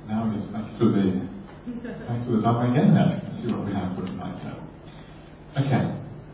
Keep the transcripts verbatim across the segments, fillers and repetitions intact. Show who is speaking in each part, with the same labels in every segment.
Speaker 1: now it's back to the back to the dump again now. Let's see what we have for tonight now. Okay.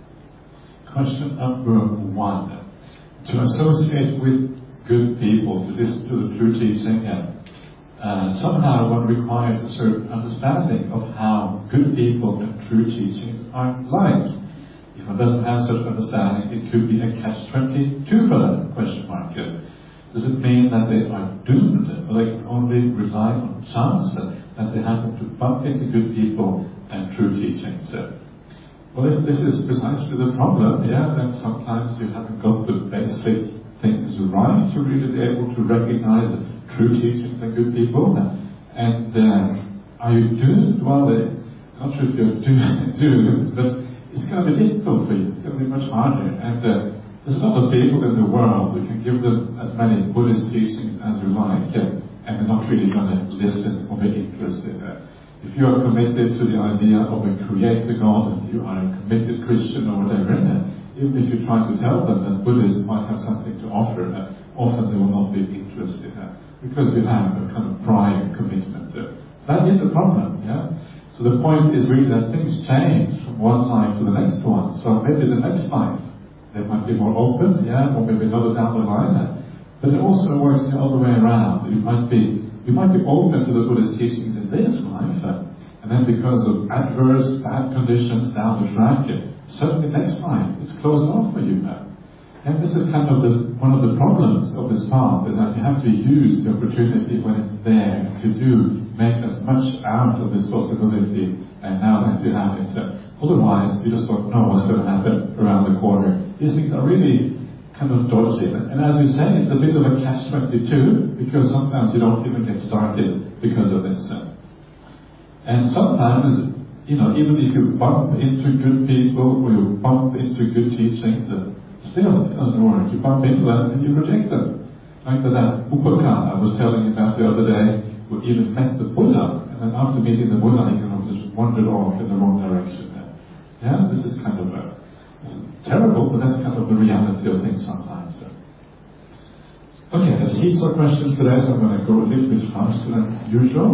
Speaker 1: Question number one. To associate with good people, to listen to the true teaching, and uh, somehow one requires a certain understanding of how good people and true teachings are like. If one doesn't have such understanding, it could be a catch twenty-two for them, question mark. Does it mean that they are doomed, or they can only rely on chance, that they happen to bump into good people and true teachings? Well, this, this is precisely the problem, yeah, that sometimes you haven't got the basic things right to really be able to recognize true teachings and good people. And uh, are you doomed? Well, uh, I'm not sure if you're doomed, doomed, but it's going to be difficult for you. It's going to be much harder. And uh, there's a lot of people in the world. We can give them as many Buddhist teachings as you like, uh, and they're not really going to listen or be interested. Uh, If you are committed to the idea of a creator God, and you are a committed Christian or whatever, uh, even if you try to tell them that Buddhism might have something to offer, uh, often they will not be interested, uh, because you have a kind of pride and commitment. Uh, that is the problem, yeah? So the point is really that things change from one life to the next one. So maybe the next life, they might be more open, yeah, or maybe another down the line. Uh, but it also works the other way around. You might be You might be open to the Buddhist teachings in this life, uh, and then because of adverse, bad conditions down the track, uh, suddenly next life, it's closed off for you now. And this is kind of the, one of the problems of this path, is that you have to use the opportunity when it's there, to do, make as much out of this possibility, and now that you have it. Uh, otherwise, you just don't know what's going to happen around the corner. These things are really kind of dodgy. And as you say, it's a bit of a catch twenty-two, because sometimes you don't even get started because of this. And sometimes, you know, even if you bump into good people, or you bump into good teachings, still it doesn't work. You bump into them and you reject them. Like that Upaka I was telling you about the other day, who even met the Buddha, and then after meeting the Buddha, he kind of just wandered off in the wrong direction. Yeah, this is kind of a terrible, but that's kind of the reality of things sometimes. So. Okay, there's heaps of questions today, so I'm going to go a little bit faster than usual.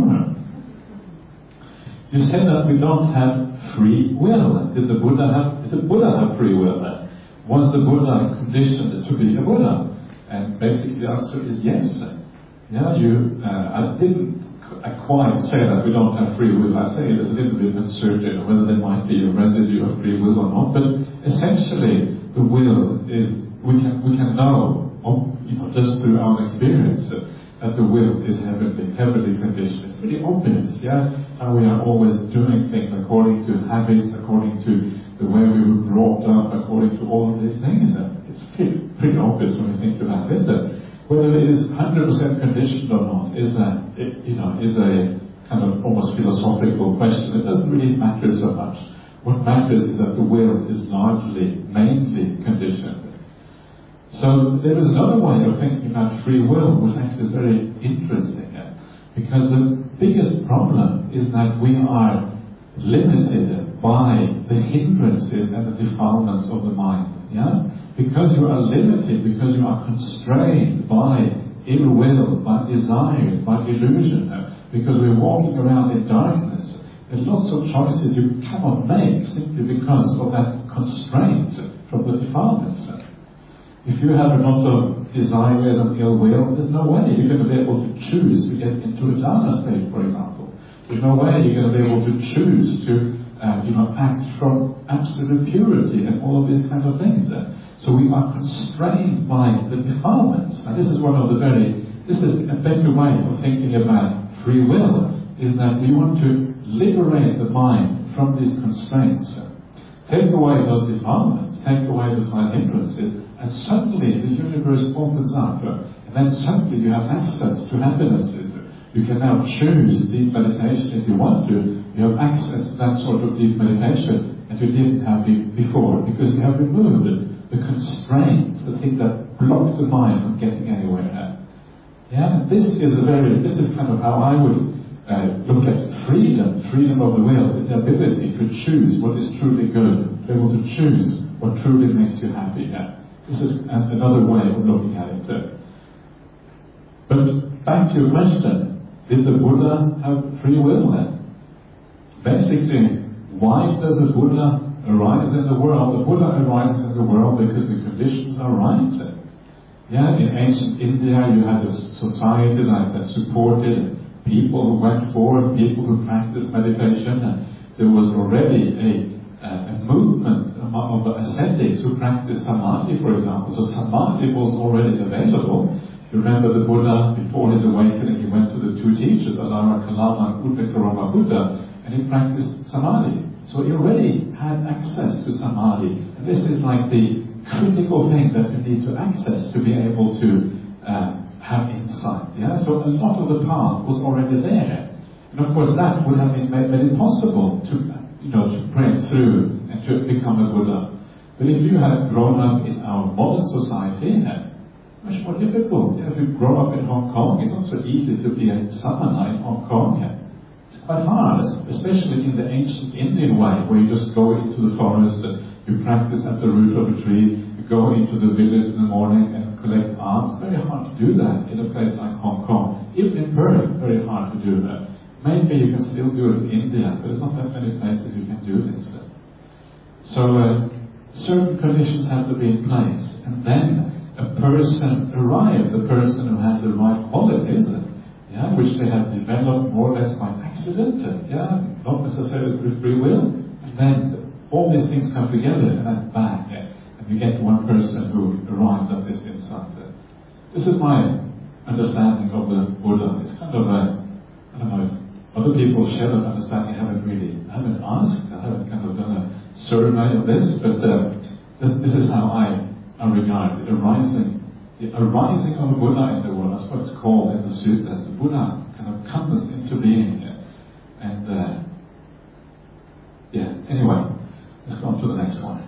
Speaker 1: You said that we don't have free will. Did the Buddha have, did the Buddha have free will? Was the Buddha conditioned to be a Buddha? And basically the answer is yes. Yeah, you, uh, I didn't quite say that we don't have free will. I say it is a little bit uncertain whether there might be a residue of free will or not, but essentially the will is, we can we can know, you know, just through our experience, uh, that the will is heavily, heavily conditioned. It's pretty obvious, yeah, how we are always doing things according to habits, according to the way we were brought up, according to all of these things. Uh, it's pretty, pretty obvious when you think about it. Uh, whether it is one hundred percent conditioned or not is a, it, you know, is a kind of almost philosophical question. It doesn't really matter so much. What matters is that the will is largely, mainly conditioned. So there is another way of thinking about free will, which actually is very interesting. Yeah? Because the biggest problem is that we are limited by the hindrances and the defilements of the mind. Yeah? Because you are limited, because you are constrained by ill will, by desires, by illusion, because we're walking around in darkness. There are lots of choices you cannot make simply because of that constraint from the defilements. If you have a lot of desires and ill will, there's no way you're going to be able to choose to get into a jhana state, for example. There's no way you're going to be able to choose to, uh, you know, act from absolute purity and all of these kind of things. So we are constrained by the defilements. And this is one of the very, this is a better way of thinking about free will, is that we want to liberate the mind from these constraints. Take away those defilements, take away the five hindrances, and suddenly the universe opens up, and then suddenly you have access to happinesses. You can now choose deep meditation if you want to. You have access to that sort of deep meditation that you didn't have before, because you have removed the constraints, the things that block the mind from getting anywhere. Yeah, this is a very, this is kind of how I would uh, look at freedom. Freedom of the will is the ability to choose what is truly good, to be able to choose what truly makes you happy. Yeah. This is another way of looking at it. But back to your question, Did the Buddha have free will then? Basically, why does the Buddha arise in the world? The Buddha arises in the world because the conditions are right. Yeah, in ancient India you had a society that, that supported people who went forward, people who practiced meditation. And there was already a, a movement of ascetics who practiced samadhi, for example. So samadhi was already available. You remember the Buddha, before his awakening, he went to the two teachers, Alara Kalama and Uttakarama Buddha, and he practiced samadhi. So he already had access to samadhi. And this is like the critical thing that you need to access to be able to uh, have insight. Yeah? So a lot of the path was already there. And of course that would have been made, made it possible to, you know, to break through and to become a Buddha. But if you had grown up in our modern society, much more difficult. If you grow up in Hong Kong, it's not so easy to be a samana in Hong Kong. It's quite hard, especially in the ancient Indian way, where you just go into the forest and you practice at the root of a tree, you go into the village in the morning and collect alms. It's very hard to do that in a place like Hong Kong. Even in Perth, very hard to do that. Maybe you can still do it in India, but there's not that many places you can do this. So uh, certain conditions have to be in place, and then a person arrives, a person who has the right qualities, yeah, which they have developed more or less by accident, yeah, not necessarily through free will, and then all these things come together, and then bang, yeah, and you get one person who arrives at this insight. This is my understanding of the Buddha. It's kind of a, I don't know, if other people share that understanding. I haven't really, I haven't asked, I haven't kind of done a survey of this, but uh, this, this is how I I regard the arising, the arising of a Buddha in the world. That's what it's called in the sutras. The Buddha kind of comes into being, and uh, yeah. Anyway, let's go on to the next one.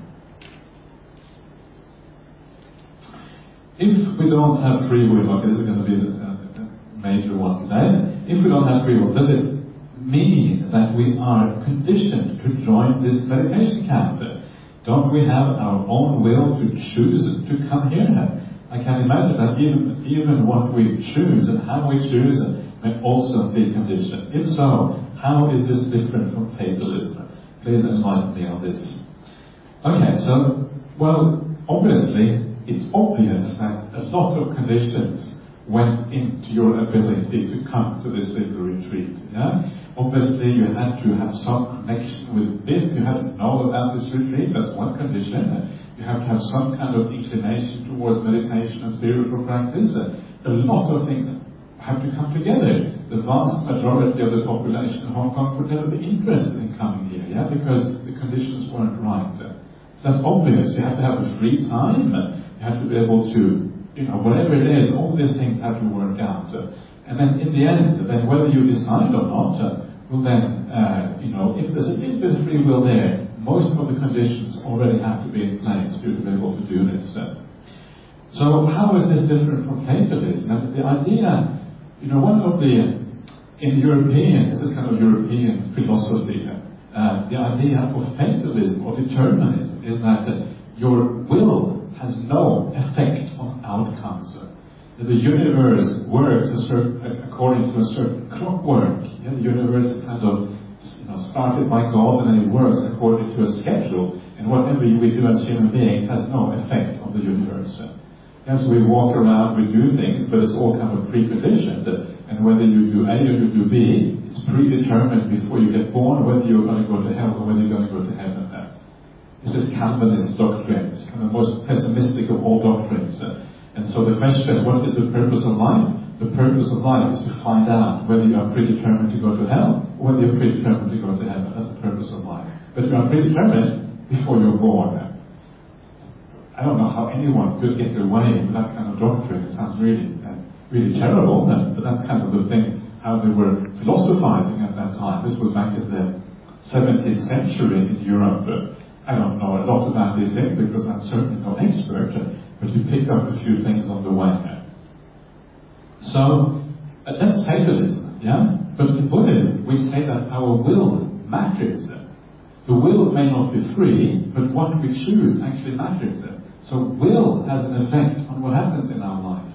Speaker 1: If we don't have free will, okay, this is going to be the, uh, the major one today. If we don't have free will, does it mean that we are conditioned to join this meditation camp? Don't we have our own will to choose to come here? I can imagine that even, even what we choose and how we choose may also be conditioned. If so, how is this different from fatalism? Please enlighten me on this. Okay, so, well, obviously, it's obvious that a lot of conditions went into your ability to come to this little retreat. Yeah? Obviously, you had to have some connection with this. You had to know about this retreat. That's one condition. You have to have some kind of inclination towards meditation and spiritual practice. A lot of things have to come together. The vast majority of the population in Hong Kong would never be interested in coming here, yeah, because the conditions weren't right. So that's obvious. You have to have a free time. You have to be able to, you know, whatever it is, all these things have to work out. And then in the end, then whether you decide or not, uh, well then, uh, you know, if there's a little bit of free will there, most of the conditions already have to be in place to be able to do this. Uh. So how is this different from fatalism? And the idea, you know, one of the, in European, this is kind of European philosophy, uh, the idea of fatalism or determinism is that uh, your will has no effect on outcomes. The universe works a certain, according to a certain clockwork. Yeah, the universe is kind of, you know, started by God, and then it works according to a schedule. And whatever we do as human beings has no effect on the universe. Yes, we walk around, we do things, but it's all kind of preconditioned. And whether you do A or you do B, it's predetermined before you get born whether you're going to go to hell or whether you're going to go to heaven. This is Calvinist doctrine. It's kind of the most pessimistic of all doctrines. And so the question, what is the purpose of life? The purpose of life is to find out whether you are predetermined to go to hell or whether you're predetermined to go to heaven. That's the purpose of life. But you are predetermined before you're born. I don't know how anyone could get away with that kind of doctrine. It sounds really, uh, really terrible, but that's kind of the thing, how they were philosophizing at that time. This was back in the seventeenth century in Europe. I don't know a lot about these things because I'm certainly no expert, but you pick up a few things on the way. So, uh, that's fatalism, yeah? But in Buddhism, we say that our will matters. The will may not be free, but what we choose actually matters. So will has an effect on what happens in our life.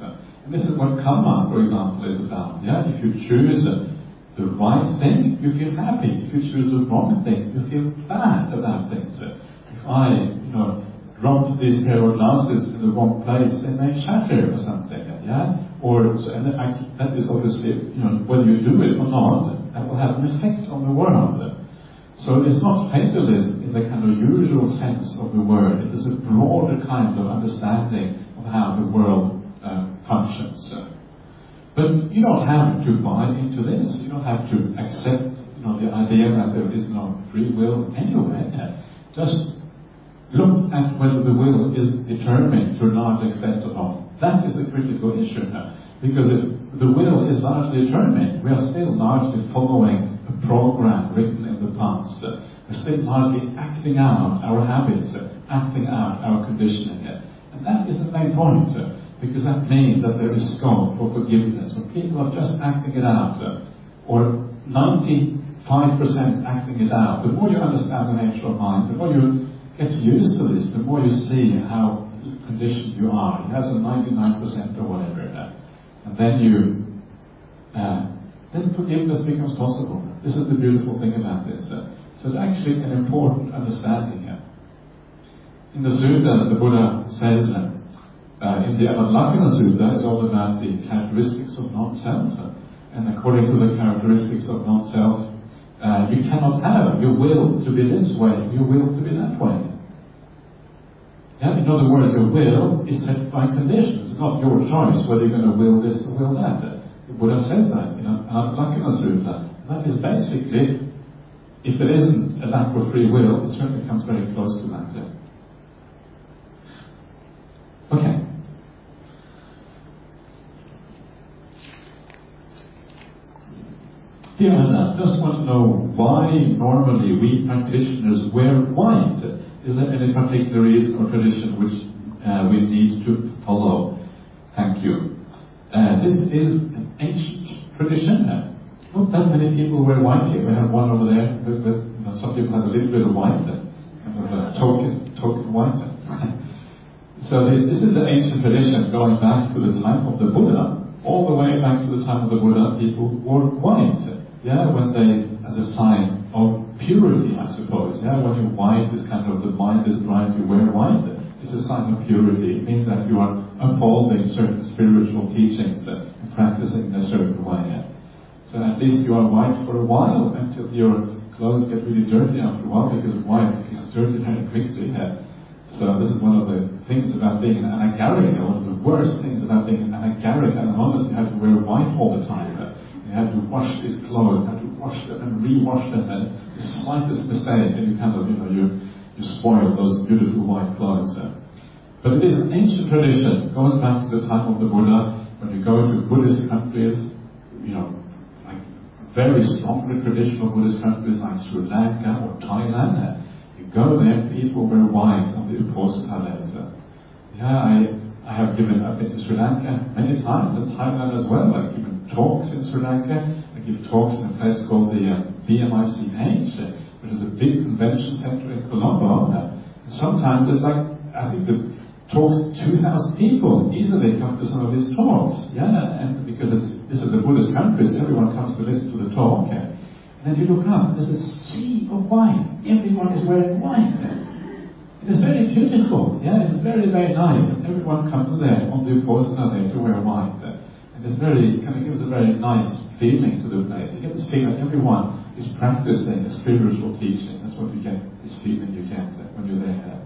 Speaker 1: And this is what karma, for example, is about. Yeah, if you choose uh, the right thing, you feel happy. If you choose the wrong thing, you feel bad about things. Uh, if I, you know, drop these pair of glasses in the wrong place, they may shatter or something. Yeah, or so, and I, that is obviously, you know, whether you do it or not, that will have an effect on the world. So it's not fatalism in the kind of usual sense of the word. It is a broader kind of understanding of how the world uh, functions. But you don't have to buy into this. You don't have to accept, you know, the idea that there is no free will anyway. Just look at whether the will is determined to a large extent or not. That is the critical issue now. Because if the will is largely determined, we are still largely following a program written in the past. We're still largely acting out our habits, acting out our conditioning. And that is the main point. Because that means that there is scope for forgiveness. When people are just acting it out, uh, or ninety-five percent acting it out, the more you understand the nature of mind, the more you get used to this, the more you see how conditioned you are. You have some ninety-nine percent or whatever. Uh, and then you, uh, then forgiveness becomes possible. This is the beautiful thing about this. Uh, so it's actually an important understanding here. In the Suttas, the Buddha says, uh, Uh, in the Avalokana Sutta, it's all about the characteristics of non-self. And according to the characteristics of non-self, uh, you cannot have your will to be this way, your will to be that way. Yeah? In other words, your will is set by conditions. It's not your choice whether you're going to will this or will that. The Buddha says that in Avalokana Sutta. That is basically, if there isn't a lack of free will, it certainly comes very close to that. Okay. Dear Anna, just want to know why normally we practitioners wear white. Is there any particular reason or tradition which uh, we need to follow? Thank you. Uh, this is an ancient tradition. Uh, not that many people wear white here. We have one over there. With, with, you know, some people have a little bit of white, uh, kind of a token, token white. So this is the ancient tradition going back to the time of the Buddha. All the way back to the time of the Buddha, people wore white. Yeah, when they, as a sign of purity, I suppose. Yeah, when you're white, is kind of the mind is bright, you wear white. It's a sign of purity. It means that you are upholding certain spiritual teachings and practicing in a certain way. So at least you are white for a while until your clothes get really dirty after a while, because white is dirty very quickly. Yeah. So this is one of the things about being an anagarika, one of the worst things about being an anagarika. And honestly, you have to wear white all the time. You have to wash these clothes, you have to wash them and re-wash them, and the slightest mistake, and you kind of, you know, you, you spoil those beautiful white clothes. But it is an ancient tradition. It goes back to the time of the Buddha. When you go to Buddhist countries, you know, like very strongly traditional Buddhist countries like Sri Lanka or Thailand, you go there, people wear white on the Uposatha days. Yeah, I, I have given, I've been to Sri Lanka many times, and Thailand as well. I've given talks in Sri Lanka. I give talks in a place called the uh, B M I C H, uh, which is a big convention center in Colombo. Uh, and sometimes there's like, I think the talks, two thousand people easily come to some of these talks. Yeah, and because it's, this is the Buddhist countries, everyone comes to listen to the talk. Uh, and then you look up, there's a sea of white. Everyone is wearing white. Uh, it is very beautiful. Yeah, it's very, very nice. And everyone comes there on the Uposatha day to wear white. Uh, It's very, kind of gives a very nice feeling to the place. You get this feeling that everyone is practicing a spiritual teaching. That's what you get, this feeling you get when you're there.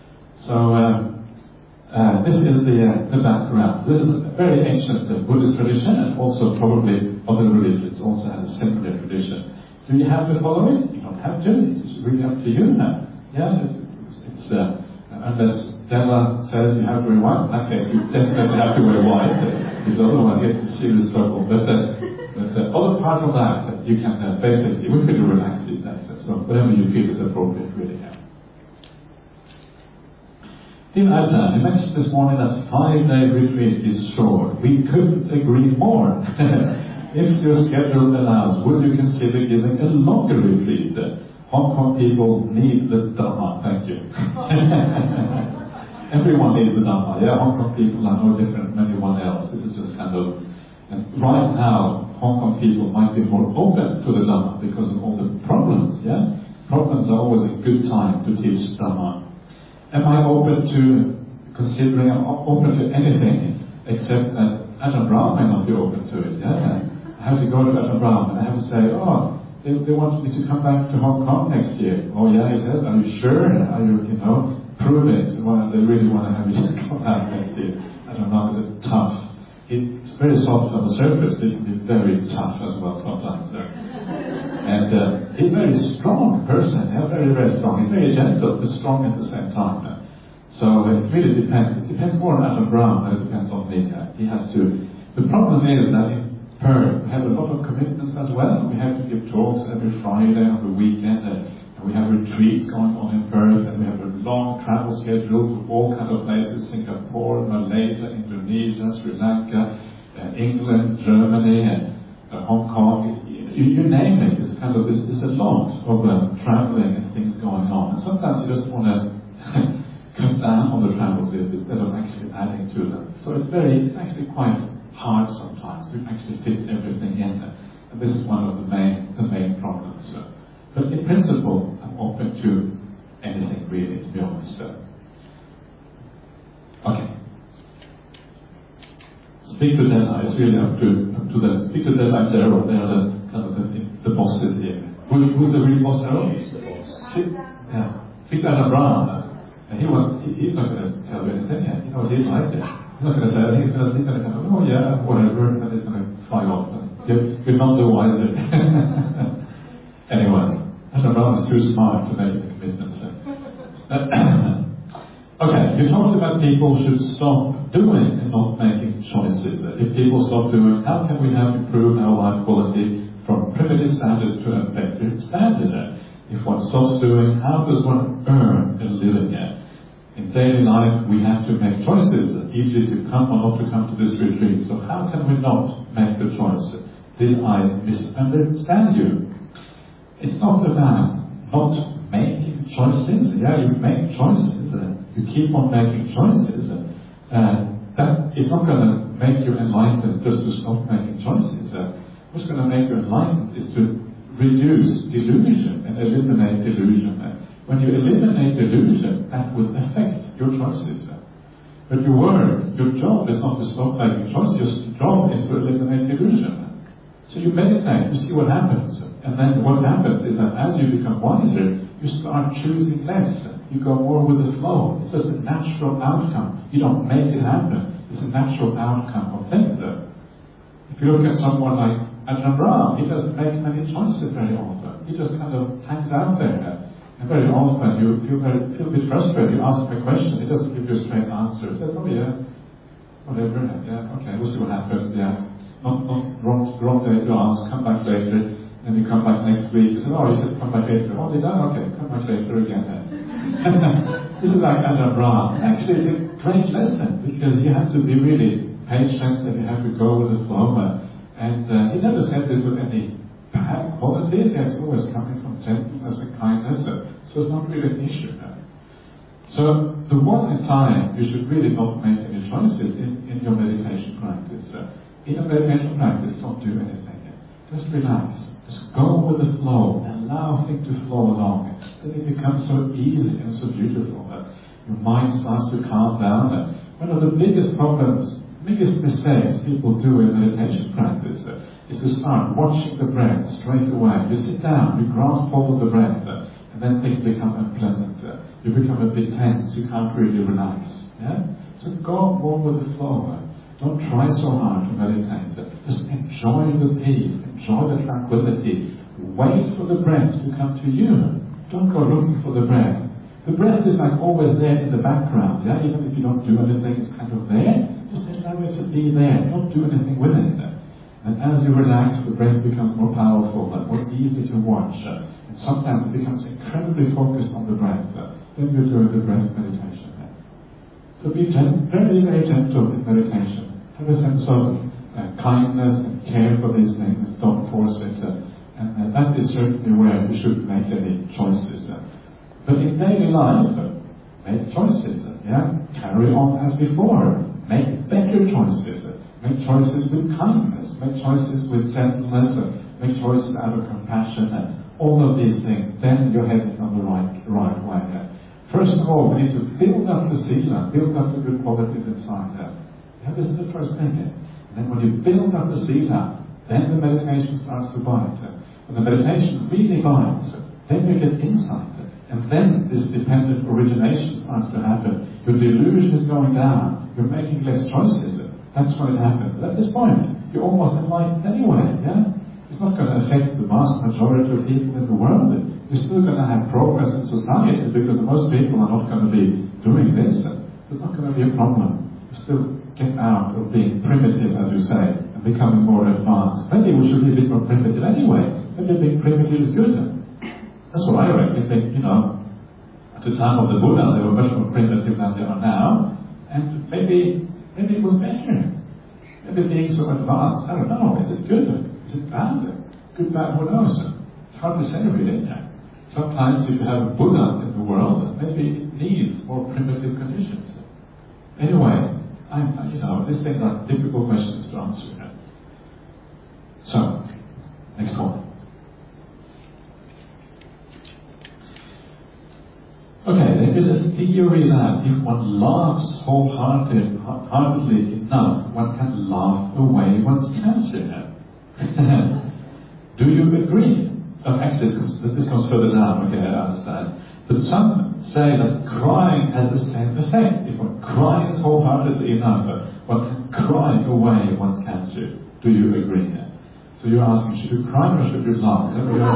Speaker 1: So, um, uh, this is the, uh, the background. This is a very ancient uh, Buddhist tradition, and also probably other religions also have a similar tradition. Do you have to follow it? You don't have to. It's really up to you now. Yeah, it's, it's uh, unless Della says you have to wear white, in that case you definitely have to wear white. Because otherwise you get into serious trouble. But, uh, but uh, other parts of that, uh, you can uh, basically, we're pretty relaxed these days. So whatever you feel is appropriate, really. Yeah. Dear Ajahn, you mentioned this morning that five-day retreat is short. We couldn't agree more. If your schedule allows, would you consider giving a longer retreat? Hong Kong people need the Dhamma. Thank you. Everyone needs the Dhamma. Yeah, Hong Kong people are no different in many anyone else. This is just kind of, and right now, Hong Kong people might be more open to the Dhamma because of all the problems, yeah? Problems are always a good time to teach Dhamma. Am I open to considering, I'm open to anything except that Ajahn Brahm may not be open to it, yeah? I have to go to Ajahn Brahm and I have to say, oh, they, they want me to come back to Hong Kong next year. Oh yeah, he says, are you sure? Are you, you know, prove it. Well, they really want to have you come back next year. I don't know, is it tough? It's very soft on the surface, but it can be very tough as well sometimes. So. And uh, he's a very strong person, yeah, very, very strong. He's very gentle, but strong at the same time. Uh. So it really depends. It depends more on Ajahn Brahm than it depends on me. Uh. He has to. The problem is that in Perth, we have a lot of commitments as well. We have to give talks every Friday on the weekend. Uh, and we have retreats going on in Perth, and we have a long travel schedule to all kinds of places: Singapore, Malaysia, Indonesia, Sri Lanka, uh, England, Germany, and uh, Hong Kong. You, you name it. It's kind of, it's, it's a lot of uh, traveling and things going on. And sometimes you just want to cut down on the travels instead of actually adding to them. So it's very, it's actually quite hard sometimes to actually fit everything in there. And this is one of the main, the main problems. Uh, but in principle, I'm open to anything really, to be honest. Uh, okay. Speak to Delhi. It's really up to, up to them. Speak to Delhi and Gerald. They are the kind of the, the bosses here. Who, who's the real boss, Gerald?
Speaker 2: He's the boss.
Speaker 1: Yeah. Speak to Ajahn Brahm. And he wants, he, he's not going to tell you anything yet. You know what he's like. Yeah. He's not going to say anything. He's going to, he's going to kind of, oh yeah, whatever, and then he's going to fly off. And you're, you're not the wiser. Anyway, Ajahn Brahm is too smart to make a commitment. So. Okay, you talked about people should stop doing and not making choices. If people stop doing, how can we have improved our life quality from primitive standards to a better standard? If one stops doing, how does one earn a living? In daily life, we have to make choices, easy to come or not to come to this retreat. So how can we not make the choice? Did I misunderstand you? It's not about not making choices. Yeah, you make choices. You keep on making choices. Uh, that is not going to make you enlightened just to stop making choices. Uh, what's going to make you enlightened is to reduce delusion and eliminate delusion. Uh, when you eliminate delusion, that will affect your choices. Uh, but your work, your job is not to stop making choices. Your job is to eliminate delusion. So you meditate, you see what happens. And then what happens is that as you become wiser, you start choosing less. You go more with the flow. It's just a natural outcome. You don't make it happen. It's a natural outcome of things. If you look at someone like Ajahn Brahm, he doesn't make many choices very often. He just kind of hangs out there. And very often you feel, very, feel a bit frustrated. You ask him a question, he doesn't give you a straight answer. He says, oh yeah, whatever, yeah, okay, we'll see what happens, yeah. Not, not wrong, wrong day to ask, come back later. Then you come back next week, you say, oh, you said come back later. Oh, did I? Okay, come back later again then. This is like Ajahn Brahm. Actually, it's a great lesson because you have to be really patient and you have to go with the flow. And uh, he never said this with any bad qualities. It's always coming from gentleness and kindness. Uh, so it's not really an issue. Uh. So the one time you should really not make any choices in, in your meditation practice. Uh, in a meditation practice, don't do anything. Just relax. Just go with the flow. Allow things to flow along. Then it becomes so easy and so beautiful that your mind starts to calm down. And one of the biggest problems, biggest mistakes people do in meditation practice uh, is to start watching the breath straight away. You sit down, you grasp hold of the breath, uh, and then things become unpleasant. Uh, you become a bit tense. You can't really relax. Yeah? So go more with the flow. Uh, Don't try so hard to meditate. Just enjoy the peace, enjoy the tranquility. Wait for the breath to come to you. Don't go looking for the breath. The breath is like always there in the background. Yeah? Even if you don't do anything, it's kind of there. Just allow it to be there. Don't do anything with it. And as you relax, the breath becomes more powerful and more easy to watch. And sometimes it becomes incredibly focused on the breath. Then you're doing the breath meditation. So be gen- very, very gentle in meditation. Have a sense of uh, kindness and care for these things. Don't force it. Uh, and uh, that is certainly where we should make any choices. Uh. But in daily life, uh, make choices. Uh, yeah? Carry on as before. make better choices, make choices with kindness, make choices with gentleness, make choices out of compassion, and all of these things, then you're heading on the right, right way. First of all, we need to build up the sila, build up the good qualities inside there. Yeah, this is the first thing. And then when you build up the sila, then the meditation starts to bite. When the meditation really bites, then you get insight. And then this dependent origination starts to happen. Your delusion is going down. You're making less choices. That's when it happens. But at this point, you're almost enlightened anyway. Yeah? It's not going to affect the vast majority of people in the world. You're still going to have progress in society because most people are not going to be doing this. There's not going to be a problem. You still get out of being primitive, as you say, and becoming more advanced. Maybe we should be a bit more primitive anyway. Maybe being primitive is good. That's what I reckon. Think, you know, at the time of the Buddha, they were much more primitive than they are now, and maybe, maybe it was better. Maybe being so advanced, I don't know. Is it good? Is it bad? Good, bad, who knows? It's hard to say, really. Sometimes, if you have a Buddha in the world, maybe it needs more primitive conditions. Anyway, I, I, you know, these things are difficult questions to answer. So, next one. Okay, there is a theory that if one laughs wholeheartedly heartedly enough, one can laugh away one's cancer. Do you agree? Oh, actually, this comes, this comes further down, okay, I understand. But some say that crying has the same effect. If one cries wholeheartedly enough, one can cry away one's cancer. Do you agree? So you're asking, should you cry or should you laugh? Is that what you're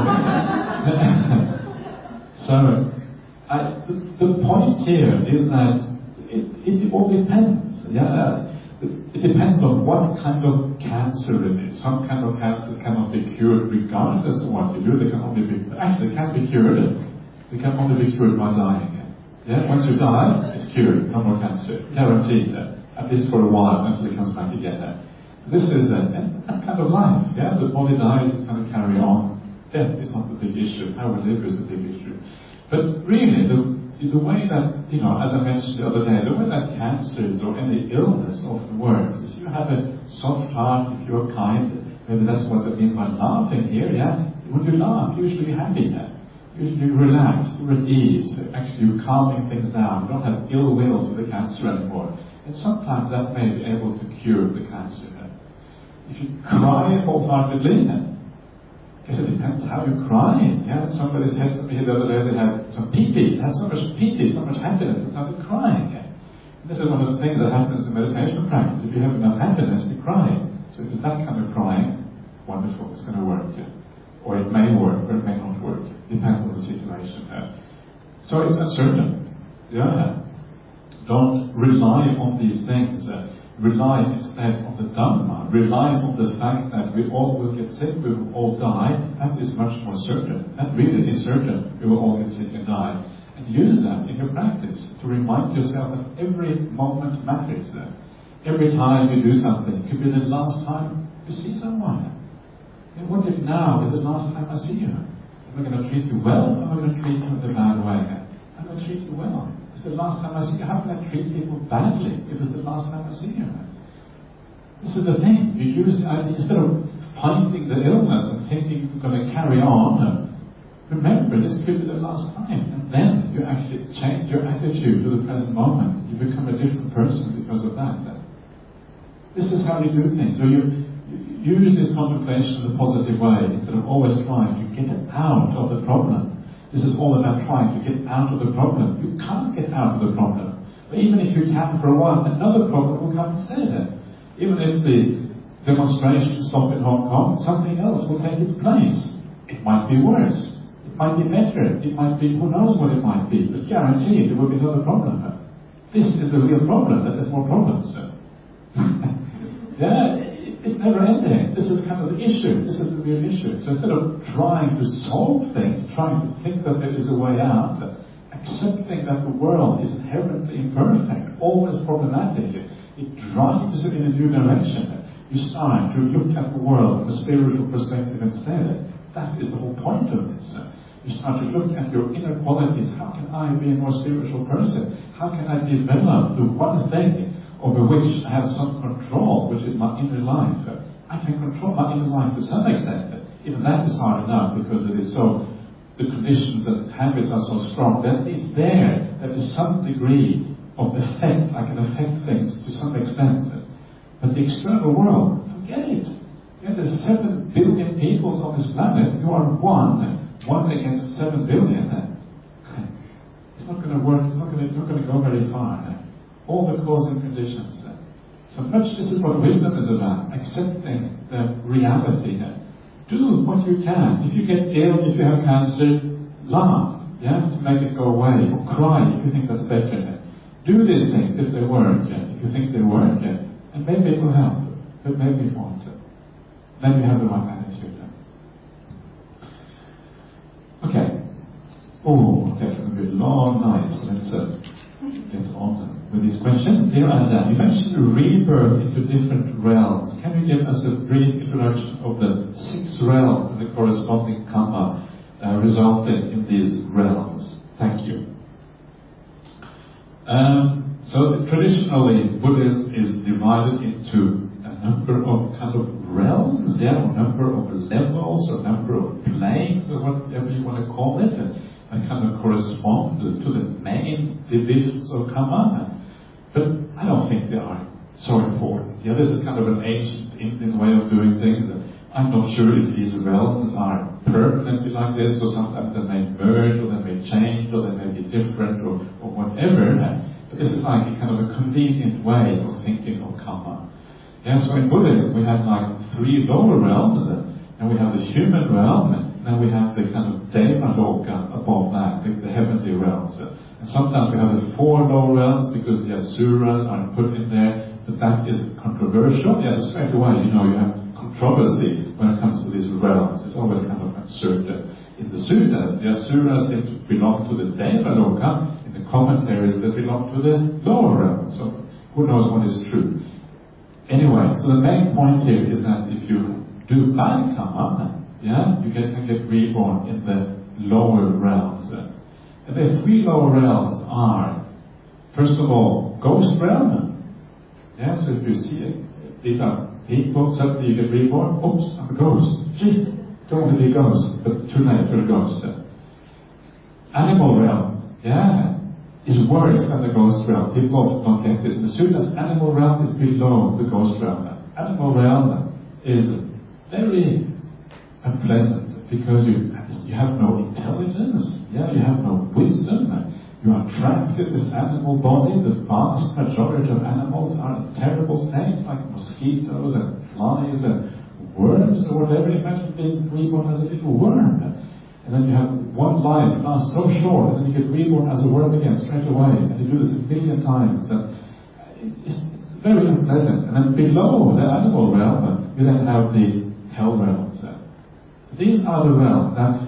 Speaker 1: asking? So, I, the, the point here is that it, it all depends. Yeah, it, it depends on what kind of cancer it is. Some kind of cancers cannot be cured regardless of what you do. They can only be actually they can be cured. They can only be cured by dying. Yeah, once you die, it's cured. No more cancer, guaranteed. At least for a while until it comes back again. This is a, and that's kind of life. Yeah, the body dies, it kind of carry on. Death is not the big issue. How we live is the big issue. But really, the, the way that, you know, as I mentioned the other day, the way that cancers or any illness often works is you have a soft heart, if you're kind, maybe that's what they mean by laughing here, yeah? When you laugh, usually you're happy, yeah? Usually you're relaxed, you're at ease, actually you're calming things down, you don't have ill will to the cancer anymore. And sometimes that may be able to cure the cancer. If you cry wholeheartedly, because it depends how you cry. Yeah, somebody said to me the other day they had some pity, they had so much pity, so much happiness, they started crying. Yeah. This is one of the things that happens in meditation practice. If you have enough happiness, you cry. So if it's that kind of crying, wonderful, it's going to work. Yeah. Or it may work, or it may not work. Depends on the situation. Yeah. So it's uncertain. Yeah. Don't rely on these things. Uh, Rely instead on the Dhamma. Rely on the fact that we all will get sick, we will all die. That is much more certain. That really is certain. We will all get sick and die. And use that in your practice to remind yourself that every moment matters. Every time you do something, it could be the last time you see someone. And what if now is the last time I see you? Am I going to treat you well, or am I going to treat you in a bad way? I'm going to treat you well. The last time I see you, how can I treat people badly if it's the last time I see you? This is the thing. You use the idea, instead of fighting the illness and thinking you're going to carry on, remember this could be the last time. And then you actually change your attitude to the present moment. You become a different person because of that. This is how you do things. So you, you use this contemplation in a positive way instead of always trying to get out of the problem. This is all about trying to get out of the problem. You can't get out of the problem. But even if you can for a while, another problem will come instead. Even if the demonstrations stop in Hong Kong, something else will take its place. It might be worse. It might be better. It might be, who knows what it might be. But guaranteed, there will be another problem. This is the real problem, that there's more problems. Yeah, it's never ending. This is kind of the issue. This is the real issue. So instead of trying to solve things, trying to think that there is a way out, accepting that the world is inherently imperfect, always problematic, it drives you in a new direction. You start to look at the world from a spiritual perspective instead. That is the whole point of this. You start to look at your inner qualities. How can I be a more spiritual person? How can I develop the one thing over which I have some control, which is my inner life. I can control my inner life to some extent. Even that is hard enough because it is so, the conditions and habits are so strong. That is there. There is some degree of effect. I can affect things to some extent. But the external world, forget it. Yeah, there's seven billion people on this planet. You are one. One against seven billion. It's not going to work. It's not going to, it's not going to go very far. All the cause and conditions. So much this is what wisdom is about. Accepting the reality. Do what you can. If you get ill, if you have cancer, laugh. Yeah, to make it go away. Or cry if you think that's better. Do these things if they work. If you think they work. And maybe it will help. But maybe it won't. Then you have the right attitude. Okay. Oh, okay, it's going to be a long night, so let's uh, get on with these questions. Dear Anna, you mentioned rebirth into different realms. Can you give us a brief introduction of the six realms and the corresponding karma uh, resulting in these realms? Thank you. Um, so traditionally, Buddhism is divided into a number of kind of realms, yeah, a number of levels, a number of planes, or whatever you want to call it, and, and kind of correspond to the main divisions of karma. But I don't think they are so important. Yeah, this is kind of an ancient Indian way of doing things. I'm not sure if these realms are permanently like this, or sometimes they may merge, or they may change, or they may be different, or, or whatever. But this is like a kind of a convenient way of thinking of karma. Yeah, so in Buddhism we have like three lower realms, and we have the human realm, and then we have the kind of Devaloka above that, the, the heavenly realms. And sometimes we have the four lower realms because the Asuras are put in there, but that is controversial. Yes, straight away, you know, you have controversy when it comes to these realms. It's always kind of absurd. In the Suttas, the Asuras seem to belong to the Devaloka. In the commentaries, they belong to the lower realms. So who knows what is true? Anyway, so the main point here is that if you do bad karma, yeah, you get, can get reborn in the lower realms. And the three lower realms are, first of all, ghost realm. Yeah, so if you see it, these are people, suddenly you get reborn. Oops, I'm a ghost. Gee, don't want to be a ghost, but too late, you're a ghost. Animal realm, yeah, is worse than the ghost realm. People often don't get this. In the Suttas, animal realm is below the ghost realm. Animal realm is very unpleasant because you you have no intelligence, yeah, you have no wisdom. You are trapped in this animal body. The vast majority of animals are in terrible states, like mosquitoes and flies and worms or whatever. Imagine being reborn as a little worm. And then you have one life lasts so short, and then you get reborn as a worm again straight away. And you do this a million times. And it's, it's very unpleasant. And then below the animal realm, you then have the hell realms. These are the realms. Now,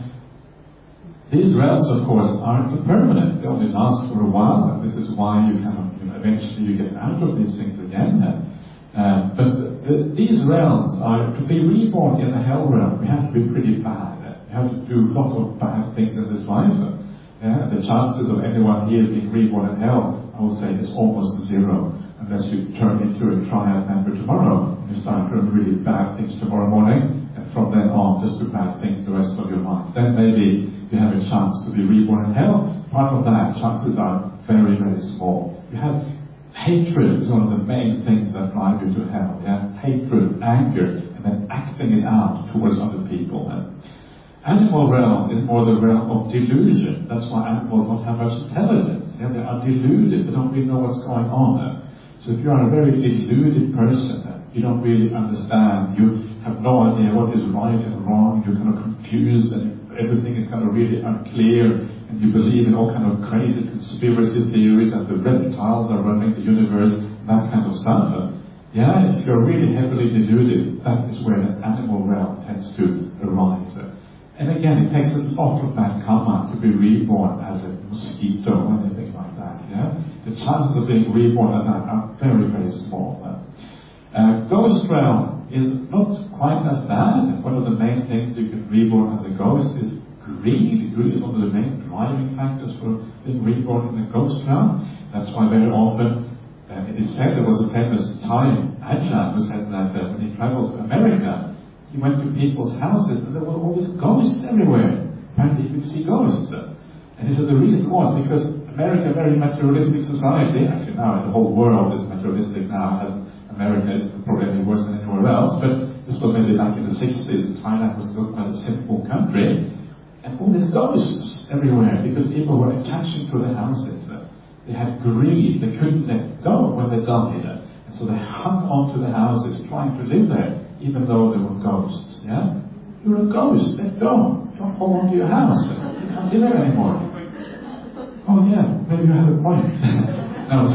Speaker 1: these realms, of course, are impermanent. They only last for a while, and this is why you kind of, you know, eventually you get out of these things again. Uh, but the, the, these realms are, to be reborn in the hell realm, we have to be pretty bad. We have to do a lot of bad things in this life. Yeah? The chances of anyone here being reborn in hell, I would say, is almost zero, unless you turn into a triad member tomorrow, and you start doing really bad things tomorrow morning, and from then on just do bad things the rest of your life. Then maybe you have a chance to be reborn in hell. Apart from that, chances are very, very small. You have hatred is one of the main things that drive you to hell. Yeah? Hatred, anger, and then acting it out towards other people. And animal realm is more the realm of delusion. That's why animals don't have much intelligence. Yeah? They are deluded. They don't really know what's going on. So if you are a very deluded person, you don't really understand. You have no idea what is right and wrong. You're kind of confused, and everything is kind of really unclear, and you believe in all kind of crazy conspiracy theories that the reptiles are running the universe, that kind of stuff. Yeah, if you're really heavily deluded, that is where the animal realm tends to arise. And again, it takes a lot of bad karma to be reborn as a mosquito or anything like that. Yeah, the chances of being reborn as that are very, very small. Uh, ghost realm is not quite as bad. One of the main things you can reborn as a ghost is greed. Greed is one of the main driving factors for being reborn in the ghost realm. That's why very often Uh, it is said there was a famous Thai Ajahn who said that uh, when he traveled to America, he went to people's houses and there were always ghosts everywhere. Apparently he could see ghosts. And he said the reason was because America, a very materialistic society, actually now the whole world is materialistic now, as America is probably any worse than anywhere else, but this was maybe back in the sixties, and Thailand was still quite a simple country, and all these ghosts everywhere, because people were attaching to the houses. They had greed, they couldn't let go when they died, and so they hung on to the houses, trying to live there, even though they were ghosts, yeah? You're a ghost, let go, don't hold on to your house, you can't live there anymore. Oh yeah, maybe you have a point. No,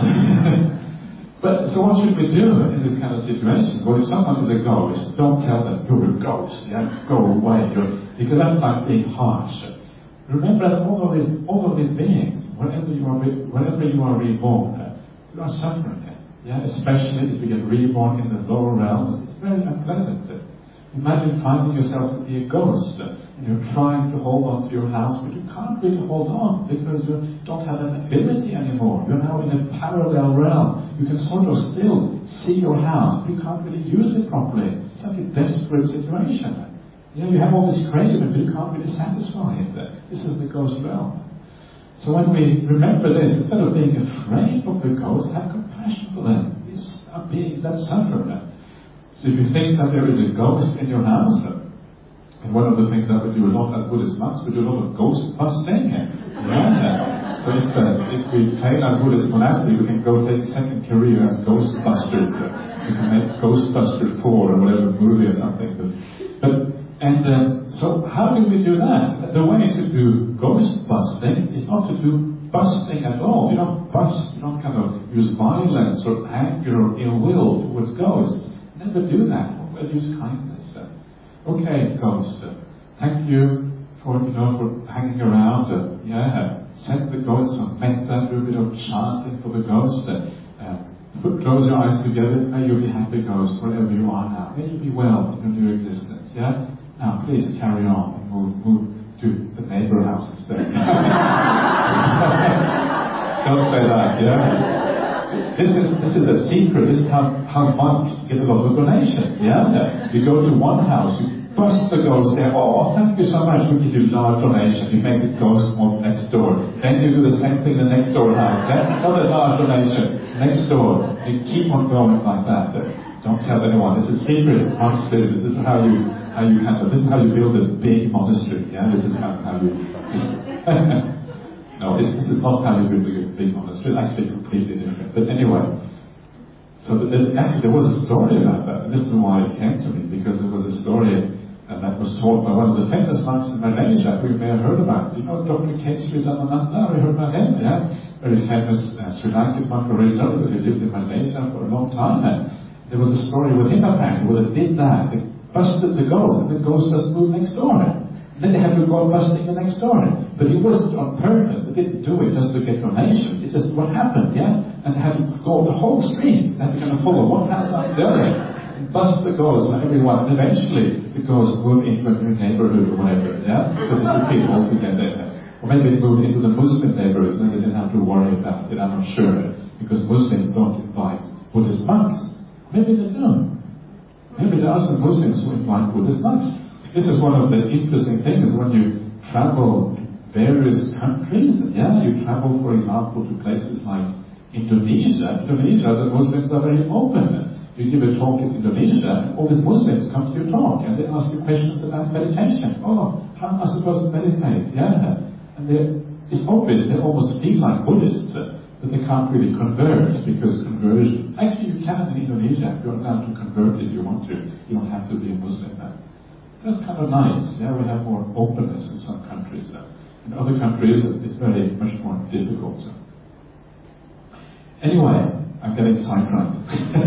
Speaker 1: but so what should we do in this kind of situation? Well, if someone is a ghost, don't tell them you're a ghost, yeah? Go away, you're, because that's like being harsh. Remember that all of these, all of these beings, whenever you are, whenever you are reborn, you are suffering. Yeah, especially if you get reborn in the lower realms, it's very unpleasant. Imagine finding yourself to be a ghost, and you're trying to hold on to your house, but you can't really hold on because you don't have an ability anymore. You're now in a parallel realm. You can sort of still see your house, but you can't really use it properly. It's like a desperate situation. You know, you have all this craving, but you can't really satisfy it. This is the ghost realm. So when we remember this, instead of being afraid of the ghost, have compassion for them. These are beings that suffer. So if you think that there is a ghost in your house, and one of the things that we do a lot as Buddhist monks, we do a lot of ghost busting. Yeah. So if, uh, if we fail as Buddhist monastery, we can go take a second career as Ghostbusters. We can make Ghostbusters four or whatever movie or something. But, but And uh, so how do we do that? The way to do ghost busting is not to do busting at all. You don't bust, you don't kind of use violence or anger or ill will towards ghosts. Never do that. Always use kindness. Okay, ghost, uh, thank you for, you know, for hanging around. Uh, yeah, send the ghost some metta, do a bit of chanting for the ghost. Uh, uh, put, close your eyes together. May you be happy, ghost, wherever you are now. May you be well in your new existence. Yeah. Now, please carry on and move, move to the neighbor house instead. Don't say that, yeah? This is this is a secret. This is how, how monks get a lot of donations, yeah? You go to one house, you bust the ghost there. Oh, thank you so much. We give you large donation. You make the ghost walk next door. Then you do the same thing in the next door house. Then another large donation next door. You keep on going like that. Don't tell anyone. This is secret. Monks business. This is how you how you handle. This is how you build a big monastery. Yeah, this is how, how you. No, it, this is not how you build a big monastery. It's actually completely different. But anyway, so the, the, actually there was a story about that. And this is why it came to me, because there was a story uh, that was told by one of the famous monks in Malaysia, who you may have heard about. You know Doctor Kesri Dhammananda? We heard about him, yeah? Very famous uh, Sri Lankan monk originally, but he lived in Malaysia for a long time. And there was a story with him apparently, where they did that. They busted the ghost, and the ghost just moved next door. Then they had to go busting the next door. But it wasn't on purpose. They didn't do it just to get donation. It's just what happened, yeah? And they had to go the whole street. They had to kind of follow one house after the other. And bust the ghost on everyone. And eventually, the ghost moved into a new neighborhood or whatever, yeah? So disappeared altogether. Or maybe it moved into the Muslim neighborhoods, and they didn't have to worry about it, I'm not sure. Because Muslims don't invite Buddhist monks. Maybe they do. Maybe there are some Muslims who invite Buddhist monks. This is one of the interesting things when you travel to various countries. Yeah, you travel, for example, to places like Indonesia. Indonesia, the Muslims are very open. You give a talk in Indonesia, all these Muslims come to your talk and they ask you questions about meditation. Oh, how am I supposed to meditate? Yeah, and it's obvious they almost feel like Buddhists, but they can't really convert, because conversion. Actually, you can in Indonesia. You're allowed to convert if you want to. You don't have to be a Muslim now. That's kind of nice. Yeah, we have more openness in some countries. Uh, in other countries, it's very much more difficult. So. Anyway, I'm getting sidetracked.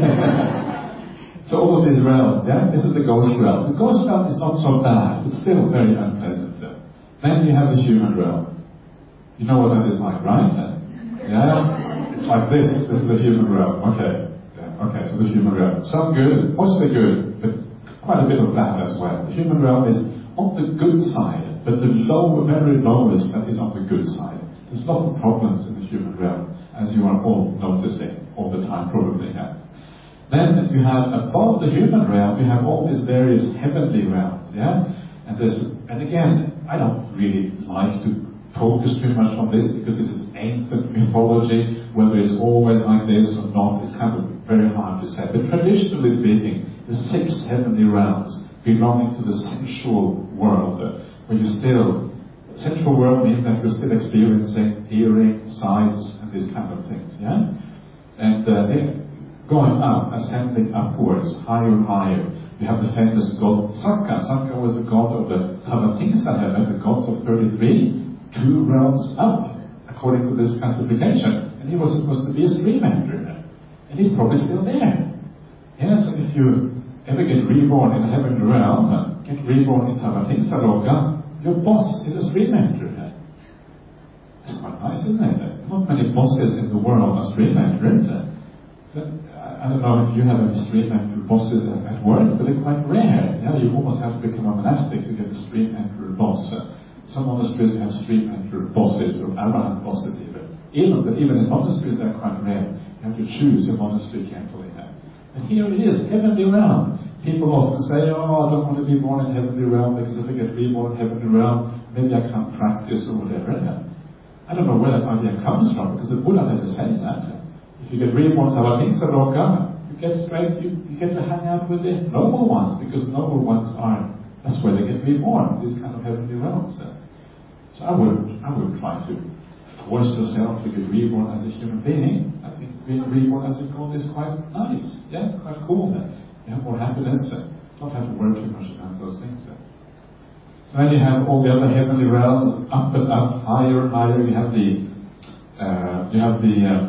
Speaker 1: So all of these realms, yeah, this is the ghost realm. The ghost realm is not so bad, but still very unpleasant. Uh. Then you have the human realm. You know what that is like, right? Uh, yeah, it's like this. This is the human realm. Okay, yeah, okay. So the human realm, some good, mostly good, but quite a bit of bad as well. The human realm is on the good side, but the low, very lowest that is on the good side. There's a lot of problems in the human realm. as you are all noticing all the time probably. Yeah? Then you have above the human realm, you have all these various heavenly realms. Yeah? And, there's, and again, I don't really like to focus too much on this because this is ancient mythology. Whether it's always like this or not, it's kind of very hard to say. But traditionally speaking, the six heavenly realms belonging to the sensual world, uh, where you still, sensual world means that you're still experiencing hearing, sights, and these kind of things, yeah? And uh, they're going up, ascending upwards, higher and higher. You have the famous god Sakka. Sakka was the god of the Tavatimsa heaven, the gods of thirty-three, two realms up, according to this classification. And he was supposed to be a stream entry, and he's probably still there. Yes, and if you ever get reborn in the heavenly realm, get reborn in Tavatimsa Loka, your boss is a stream entry. That's quite nice, isn't it? Not many bosses in the world are stream entries. So, I don't know if you have any stream entry bosses at work, but they're quite rare. Yeah, you almost have to become a monastic to get a stream entry boss. Some monasteries have stream entry bosses, or arahant bosses even. Even, but even in monasteries they're quite rare. You have to choose your monastery carefully. And here it is, heavenly realm. People often say, oh, I don't want to be born in heavenly realm because if I get reborn in heavenly realm, maybe I can't practice or whatever. I don't know where that idea comes from, because the Buddha never says that. If you get reborn Tavatimsa Loka, you get straight, you, you get to hang out with the noble ones, because noble ones are, that's where they get reborn, these kind of heavenly realms. So I would, I would try to force yourself to get reborn as a human being. I think being reborn as a god is quite nice. Yeah, it's quite cool. You have more happiness. Don't have to worry too much about those things. So then you have all the other heavenly realms, up and up, higher and higher. You have the, uh, you have the uh,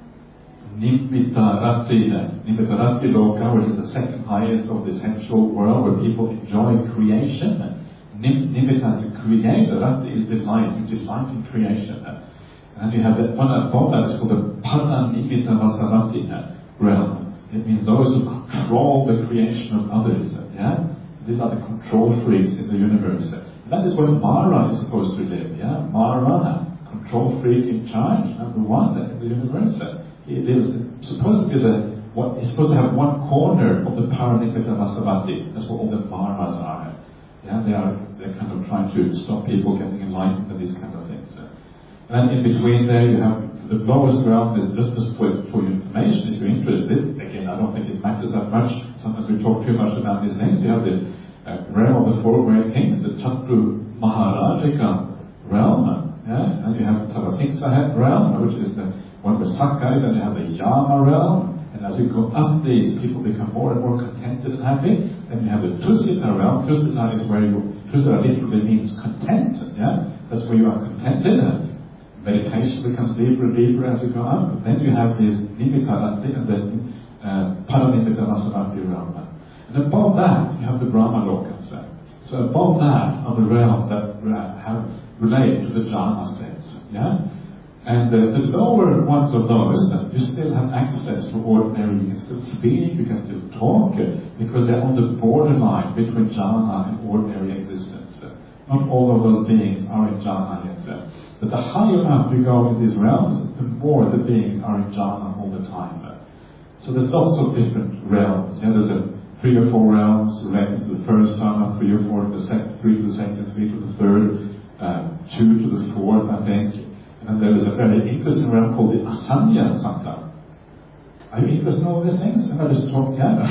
Speaker 1: Nimitta-Rati, Nimitta-Rati Loka, which is the second highest of the sensual world, where people enjoy creation. Nimitta is the creator, Rati is delight, you delight in creation. And you have the one above that is called the Pada-Nimitta-Vasarati realm. It means those who control the creation of others. Yeah? So these are the control freaks in the universe. And that is where Mara is supposed to live. Yeah? Mara, control freak in charge, number one in the universe. He lives supposed to be the what he's supposed to have one corner of the Paranimitta-Vasarati. That's what all the Maras are. Yeah, they are they're kind of trying to stop people getting enlightened and these kind of things. And then in between there you have the lowest realm is just, just for, for your information if you're interested. Again, I don't think it matters that much. Sometimes we talk too much about these things. You have the uh, realm of the four great kings, the Chatru Maharajika realm. Yeah? And you have the Tavatimsa realm, which is the one with Sakka. Then you have the Yama realm. And as you go up these, people become more and more contented and happy. Then you have the Tusita realm. Tusita is where you, Tusita literally means content. Yeah? That's where you are contented. Meditation becomes deeper and deeper as you go up. And then you have this Nimitta-Rati and then uh, Paranimitta-Vasarati realm. And above that, you have the Brahma Lokas. So above that are the realms that uh, have relate to the jhana states. Yeah? And uh, the lower ones of those, uh, you still have access to ordinary, you can still speak, you can still talk, uh, because they're on the borderline between jhana and ordinary existence. Uh, not all of those beings are in jhana yet. Uh, but the higher up you go in these realms, the more the beings are in jhana all the time. Uh, so there's lots of different realms. Yeah? There's a three or four realms related to the first jhana, three or four to the second, three to the second, three to the third, uh, two to the fourth, I think. And there is a very interesting realm called the Asanya Sakka. Are you interested in all these things? And I just talk together.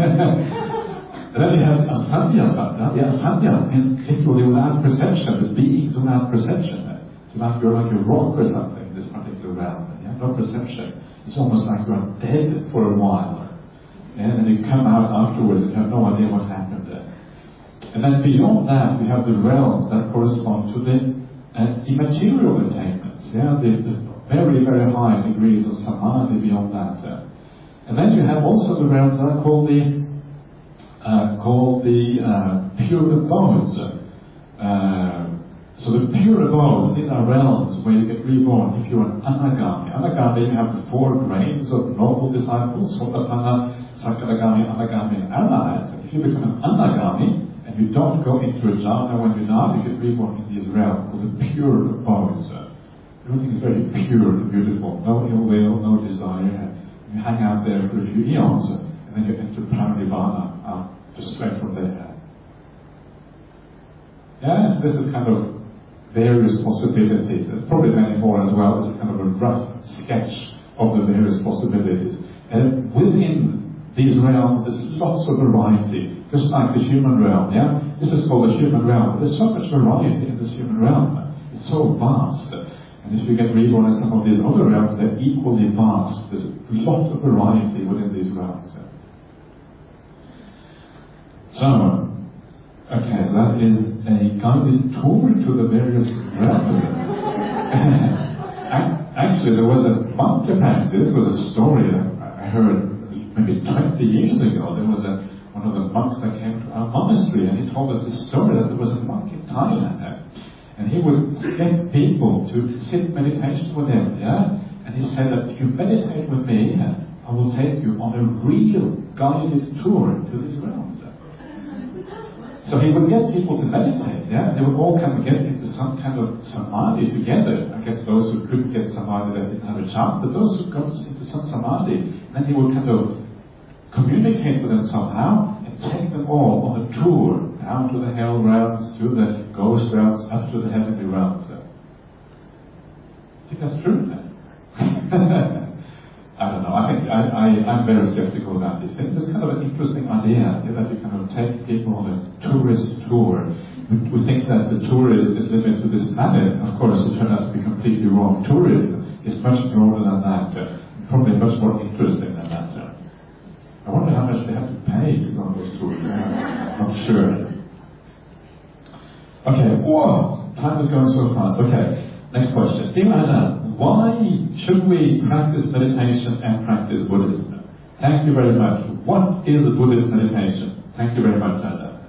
Speaker 1: And then you have Asanya Sakka. The Asanya means literally without perception, the beings without perception. So like you're like a rock or something in this particular realm. Yeah? No perception. It's almost like you're dead for a while. Yeah? And then you come out afterwards and you have no idea what happened there. And then beyond that, we have the realms that correspond to the uh, immaterial attainment. Yeah, the, the very, very high degrees of samadhi beyond that. Uh. And then you have also the realms that are called the uh, called the uh, pure abodes. Uh, so the pure abodes, these are realms where you get reborn if you're an anagami. Anagami, you have the four grades of noble disciples: Sotapanna, Sakadagami, Anagami, and Arahant. If you become an anagami and you don't go into a jhana when you die, you get reborn in these realms called the pure abodes. Uh. Everything is very pure and beautiful. No ill will, no desire. You hang out there for a few eons, and then you enter Paranirvana, uh, just straight from there. Yes, this is kind of various possibilities. There's probably many more as well. This is kind of a rough sketch of the various possibilities. And within these realms, there's lots of variety, just like the human realm. Yeah, this is called the human realm. There's so much variety in this human realm. It's so vast. And if you get reborn in some of these other realms, they're equally vast. There's a lot of variety within these realms. So, okay, so that is a guided tour to the various realms. Actually, there was a monk apparently. This was a story that I heard maybe twenty years ago. There was a, one of the monks that came to our monastery, and he told us this story that there was a monk in Thailand. And he would get people to sit meditation with him, yeah? And he said that if you meditate with me, I will take you on a real guided tour to these realms. So he would get people to meditate, yeah? They would all kind of get into some kind of samadhi together. I guess those who couldn't get samadhi, that didn't have a chance, but those who got into some samadhi, then he would kind of communicate with them somehow and take them all on a tour down to the hell realms, to the ghost realms, up to the heavenly realms. I think that's true then. I don't know. I think I, I, I'm very skeptical about these things. It's kind of an interesting idea that you kind of take people on a tourist tour. We, we think that the tourist is limited to this planet. Of course, it turned out to be completely wrong. Tourism is much broader than that. Uh, probably much more interesting than that. Uh, I wonder how much they have to pay to go on those tours. I'm not sure. Okay, whoa! Time is going so fast. Okay, next question. Dear Anna, why should we practice meditation and practice Buddhism? Thank you very much. What is a Buddhist meditation? Thank you very much, Anna.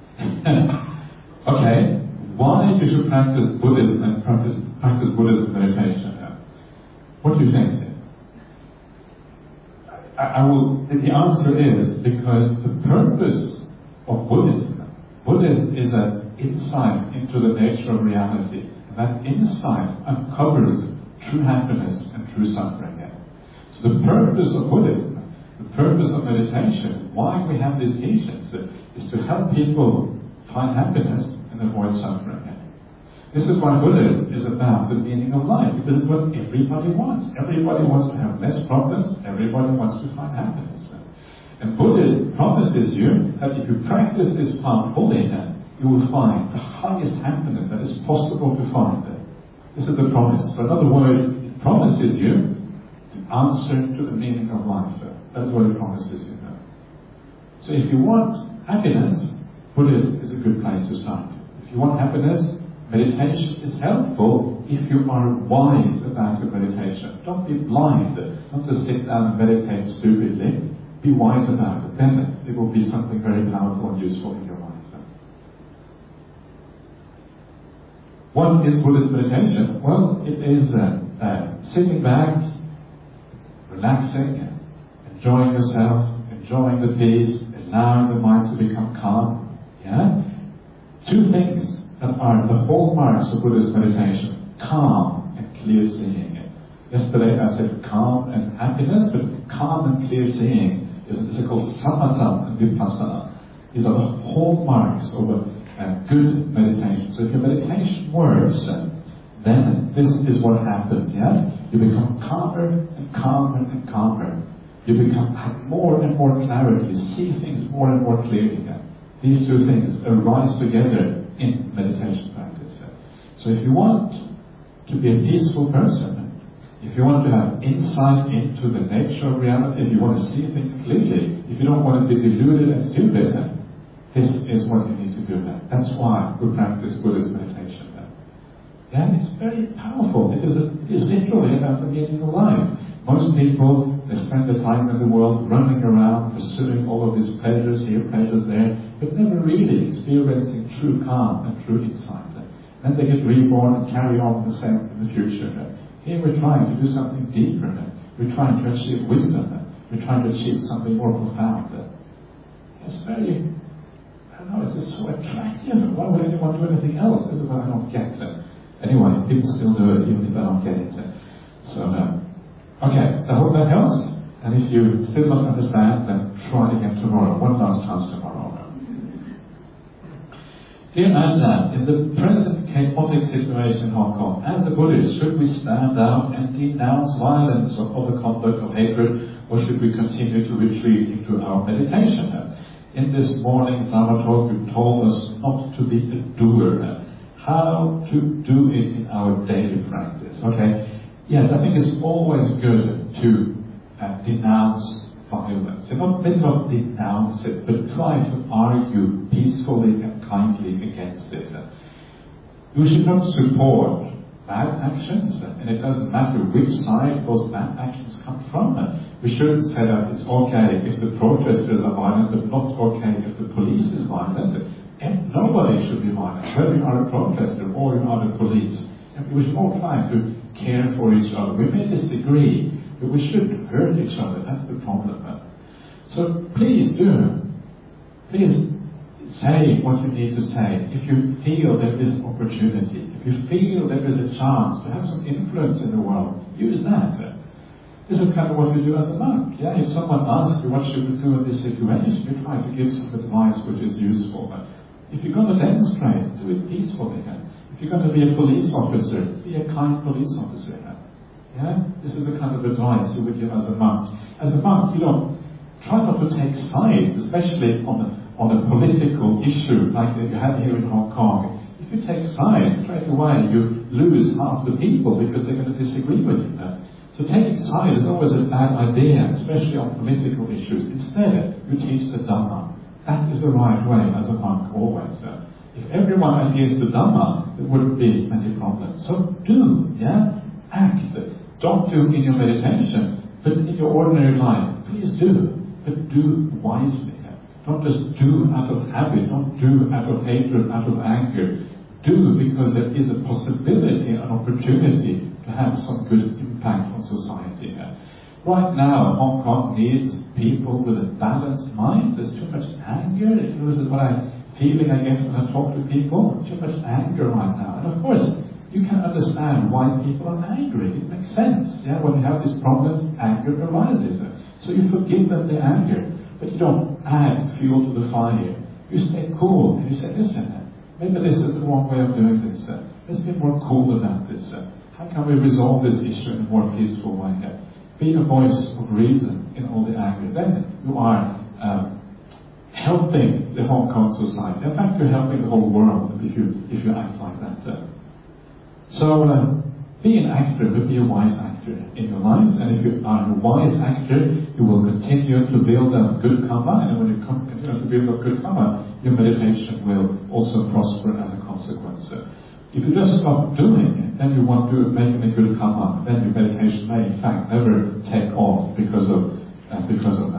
Speaker 1: Okay, why you should practice Buddhism and practice, practice Buddhism meditation? What do you think? I, I will. The answer is because the purpose of Buddhism, Buddhism is an insight into the nature of reality. That insight uncovers true happiness and true suffering. So the purpose of Buddhism, the purpose of meditation, why we have these teachings, is to help people find happiness and avoid suffering. This is why Buddhism is about the meaning of life, because it's what everybody wants. Everybody wants to have less problems. Everybody wants to find happiness. And Buddhism promises you that if you practice this path fully, you will find the highest happiness that is possible to find. This is the promise. So in other words, it promises you the answer to the meaning of life. That's what it promises you. So if you want happiness, Buddhism is a good place to start. If you want happiness, meditation is helpful if you are wise about your meditation. Don't be blind. Not to sit down and meditate stupidly. Be wise about it. Then it will be something very powerful and useful in your life. What is Buddhist meditation? Well, it is uh, uh, sitting back, relaxing, enjoying yourself, enjoying the peace, allowing the mind to become calm. Yeah? Two things that are the hallmarks of Buddhist meditation: calm and clear seeing. Yesterday I said calm and happiness, but calm and clear seeing is, is called samatha and vipassana. These are the hallmarks of a Uh, good meditation. So if your meditation works, uh, then this is what happens, yeah? You become calmer and calmer and calmer. You become have more and more clarity. You see things more and more clearly. Yeah? These two things arise together in meditation practice. Uh. So if you want to be a peaceful person, if you want to have insight into the nature of reality, if you want to see things clearly, if you don't want to be deluded and stupid, uh, this is what you need to do now. That's why we practice Buddhist meditation now. Yeah, it's very powerful. It is, a, it is literally about the meaning of life. Most people, they spend their time in the world running around, pursuing all of these pleasures here, pleasures there, but never really experiencing true calm and true insight. Then they get reborn and carry on the same in the future. Here we're trying to do something deeper. We're trying to achieve wisdom. We're trying to achieve something more profound. It's very... I don't know, it's just so attractive. Why would anyone do anything else? This is what I don't get. Uh, Anyway, people still do it even if they don't get it. So, um, okay, so I hope that helps. And if you still don't understand, then try it again tomorrow. One last chance tomorrow. Dear Anna, in the present chaotic situation in Hong Kong, as a Buddhist, should we stand out and denounce violence or other conduct of hatred, or should we continue to retreat into our meditation? In this morning's Dharma talk, you told us not to be a doer. How to do it in our daily practice. Okay? Yes, I think it's always good to uh, denounce violence. And not, maybe not denounce it, but try to argue peacefully and kindly against it. You should not support bad actions, and it doesn't matter which side those bad actions come from. We shouldn't say that it's okay if the protesters are violent, but not okay if the police is violent. And nobody should be violent, whether you are a protester or you are the police. And we should all try to care for each other. We may disagree, but we shouldn't hurt each other. That's the problem. So please do. Please say what you need to say. If you feel there is an opportunity, if you feel there is a chance to have some influence in the world, use that. This is kind of what you do as a monk. Yeah, if someone asks you what should we do in this situation, you try to give some advice which is useful. If you're going to demonstrate, do it peacefully. If you're going to be a police officer, be a kind police officer. Yeah, this is the kind of advice you would give as a monk. As a monk, you know, try not to take sides, especially on a, on a political issue like you had here in Hong Kong. If you take sides, straight away you lose half the people because they're going to disagree with you. So taking sides is always a bad idea, especially on political issues. Instead, you teach the Dhamma. That is the right way as a monk always. If everyone adheres to Dhamma, there wouldn't be many problems. So do, yeah? Act. Don't do in your meditation, but in your ordinary life, please do. But do wisely. Don't just do out of habit. Don't do out of hatred, out of anger. Do because there is a possibility, an opportunity to have some good impact on society. Right now, Hong Kong needs people with a balanced mind. There's too much anger. This is what I'm feeling I get when I talk to people. Too much anger right now. And of course, you can understand why people are angry. It makes sense. Yeah, when you have these problems, anger arises. So you forgive them the anger, but you don't add fuel to the fire. You stay cool and you say, listen, maybe this is the wrong way of doing this. Let's be more cool about this. How can we resolve this issue in a more peaceful way? Be a voice of reason in all the anger. Then you are um, helping the Hong Kong society. In fact, you're helping the whole world if you if you act like that. So uh, be an actor, but be a wise actor in your life. And if you are a wise actor, you will continue to build up good karma. And when you come, continue to build up good karma, your meditation will also prosper as a consequence. If you just stop doing it, then you want to make a good karma. Then your meditation may, in fact, never take off because of uh, because of that.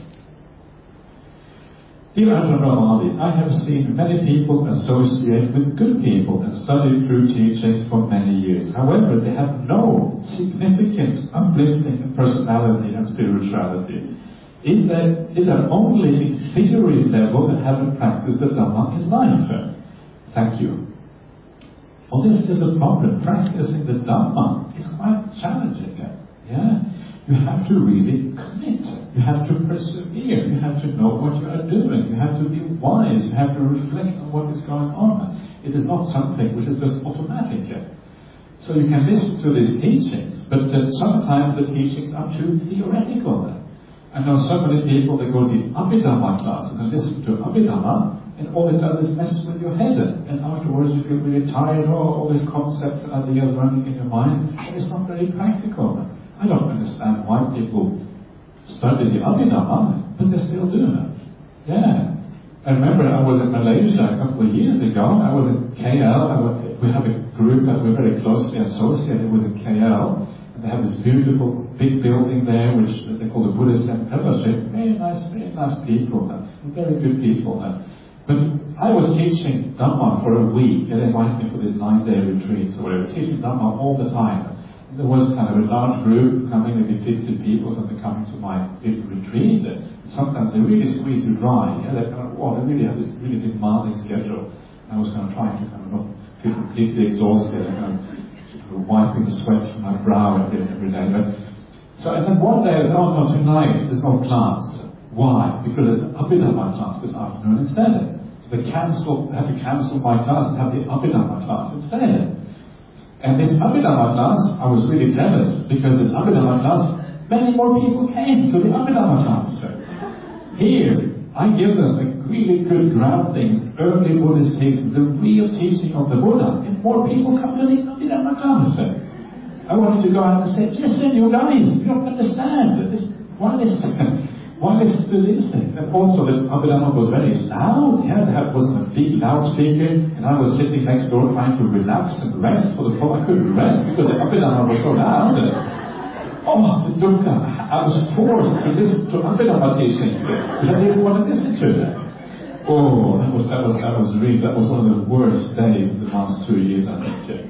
Speaker 1: Dear Ajahn Brahmali, I have seen many people associate with good people and studied through teachings for many years. However, they have no significant uplifting in personality and spirituality. Is there, is there only in theory level that haven't practiced the Dhamma in life? Thank you. Well, this is the problem. Practicing the Dhamma is quite challenging. Yeah? You have to really commit. You have to persevere. You have to know what you are doing. You have to be wise. You have to reflect on what is going on. It is not something which is just automatic. So you can listen to these teachings, but uh, sometimes the teachings are too theoretical. I know so many people that go to the Abhidhamma classes and listen to Abhidhamma, and all it does is mess with your head. And afterwards you feel really tired, oh, all these concepts and ideas running in your mind, and it's not very practical. I don't understand why people study the Abhidhamma, but they still do it. Yeah. I remember I was in Malaysia a couple of years ago. I was in K L. I was, we have a group that we're very closely associated with in K L. And they have this beautiful big building there, which they call the Buddhist Fellowship. Very nice, very nice people. Very good people. But I was teaching Dhamma for a week. They invited me for these nine-day retreats or whatever, teaching Dhamma all the time. There was kind of a large group coming, maybe fifty people, something coming to my retreat. Sometimes they really squeeze you dry. Yeah, they kind of, oh, they really have this really demanding schedule. And I was kind of trying to kind of not feel completely exhausted and kind of wiping the sweat from my brow every, every day. But, so, and then one day I said, oh no, tonight there's no class. Why? Because there's an Abhidhamma class this afternoon instead. So they cancelled, they had to cancel my class and have the Abhidhamma class instead. And this Abhidhamma class, I was really jealous because this Abhidhamma class, many more people came to the Abhidhamma class. Here, I give them a really good grounding, early Buddhist teaching, the real teaching of the Buddha, and more people come to the Abhidhamma class. I wanted to go out and say, listen, you guys, you don't understand. This, why listen? Why listen to these things? And also, the Abhidhamma was very loud. Yeah, there wasn't a big loudspeaker, and I was sitting next door trying to relax and rest for the problem. I couldn't rest because the Abhidhamma was so loud. Oh, the dukkha. I was forced to listen to Abhidhamma teachings because I didn't want to listen to them. Oh, that was that was that was really that was one of the worst days of the last two years, I think.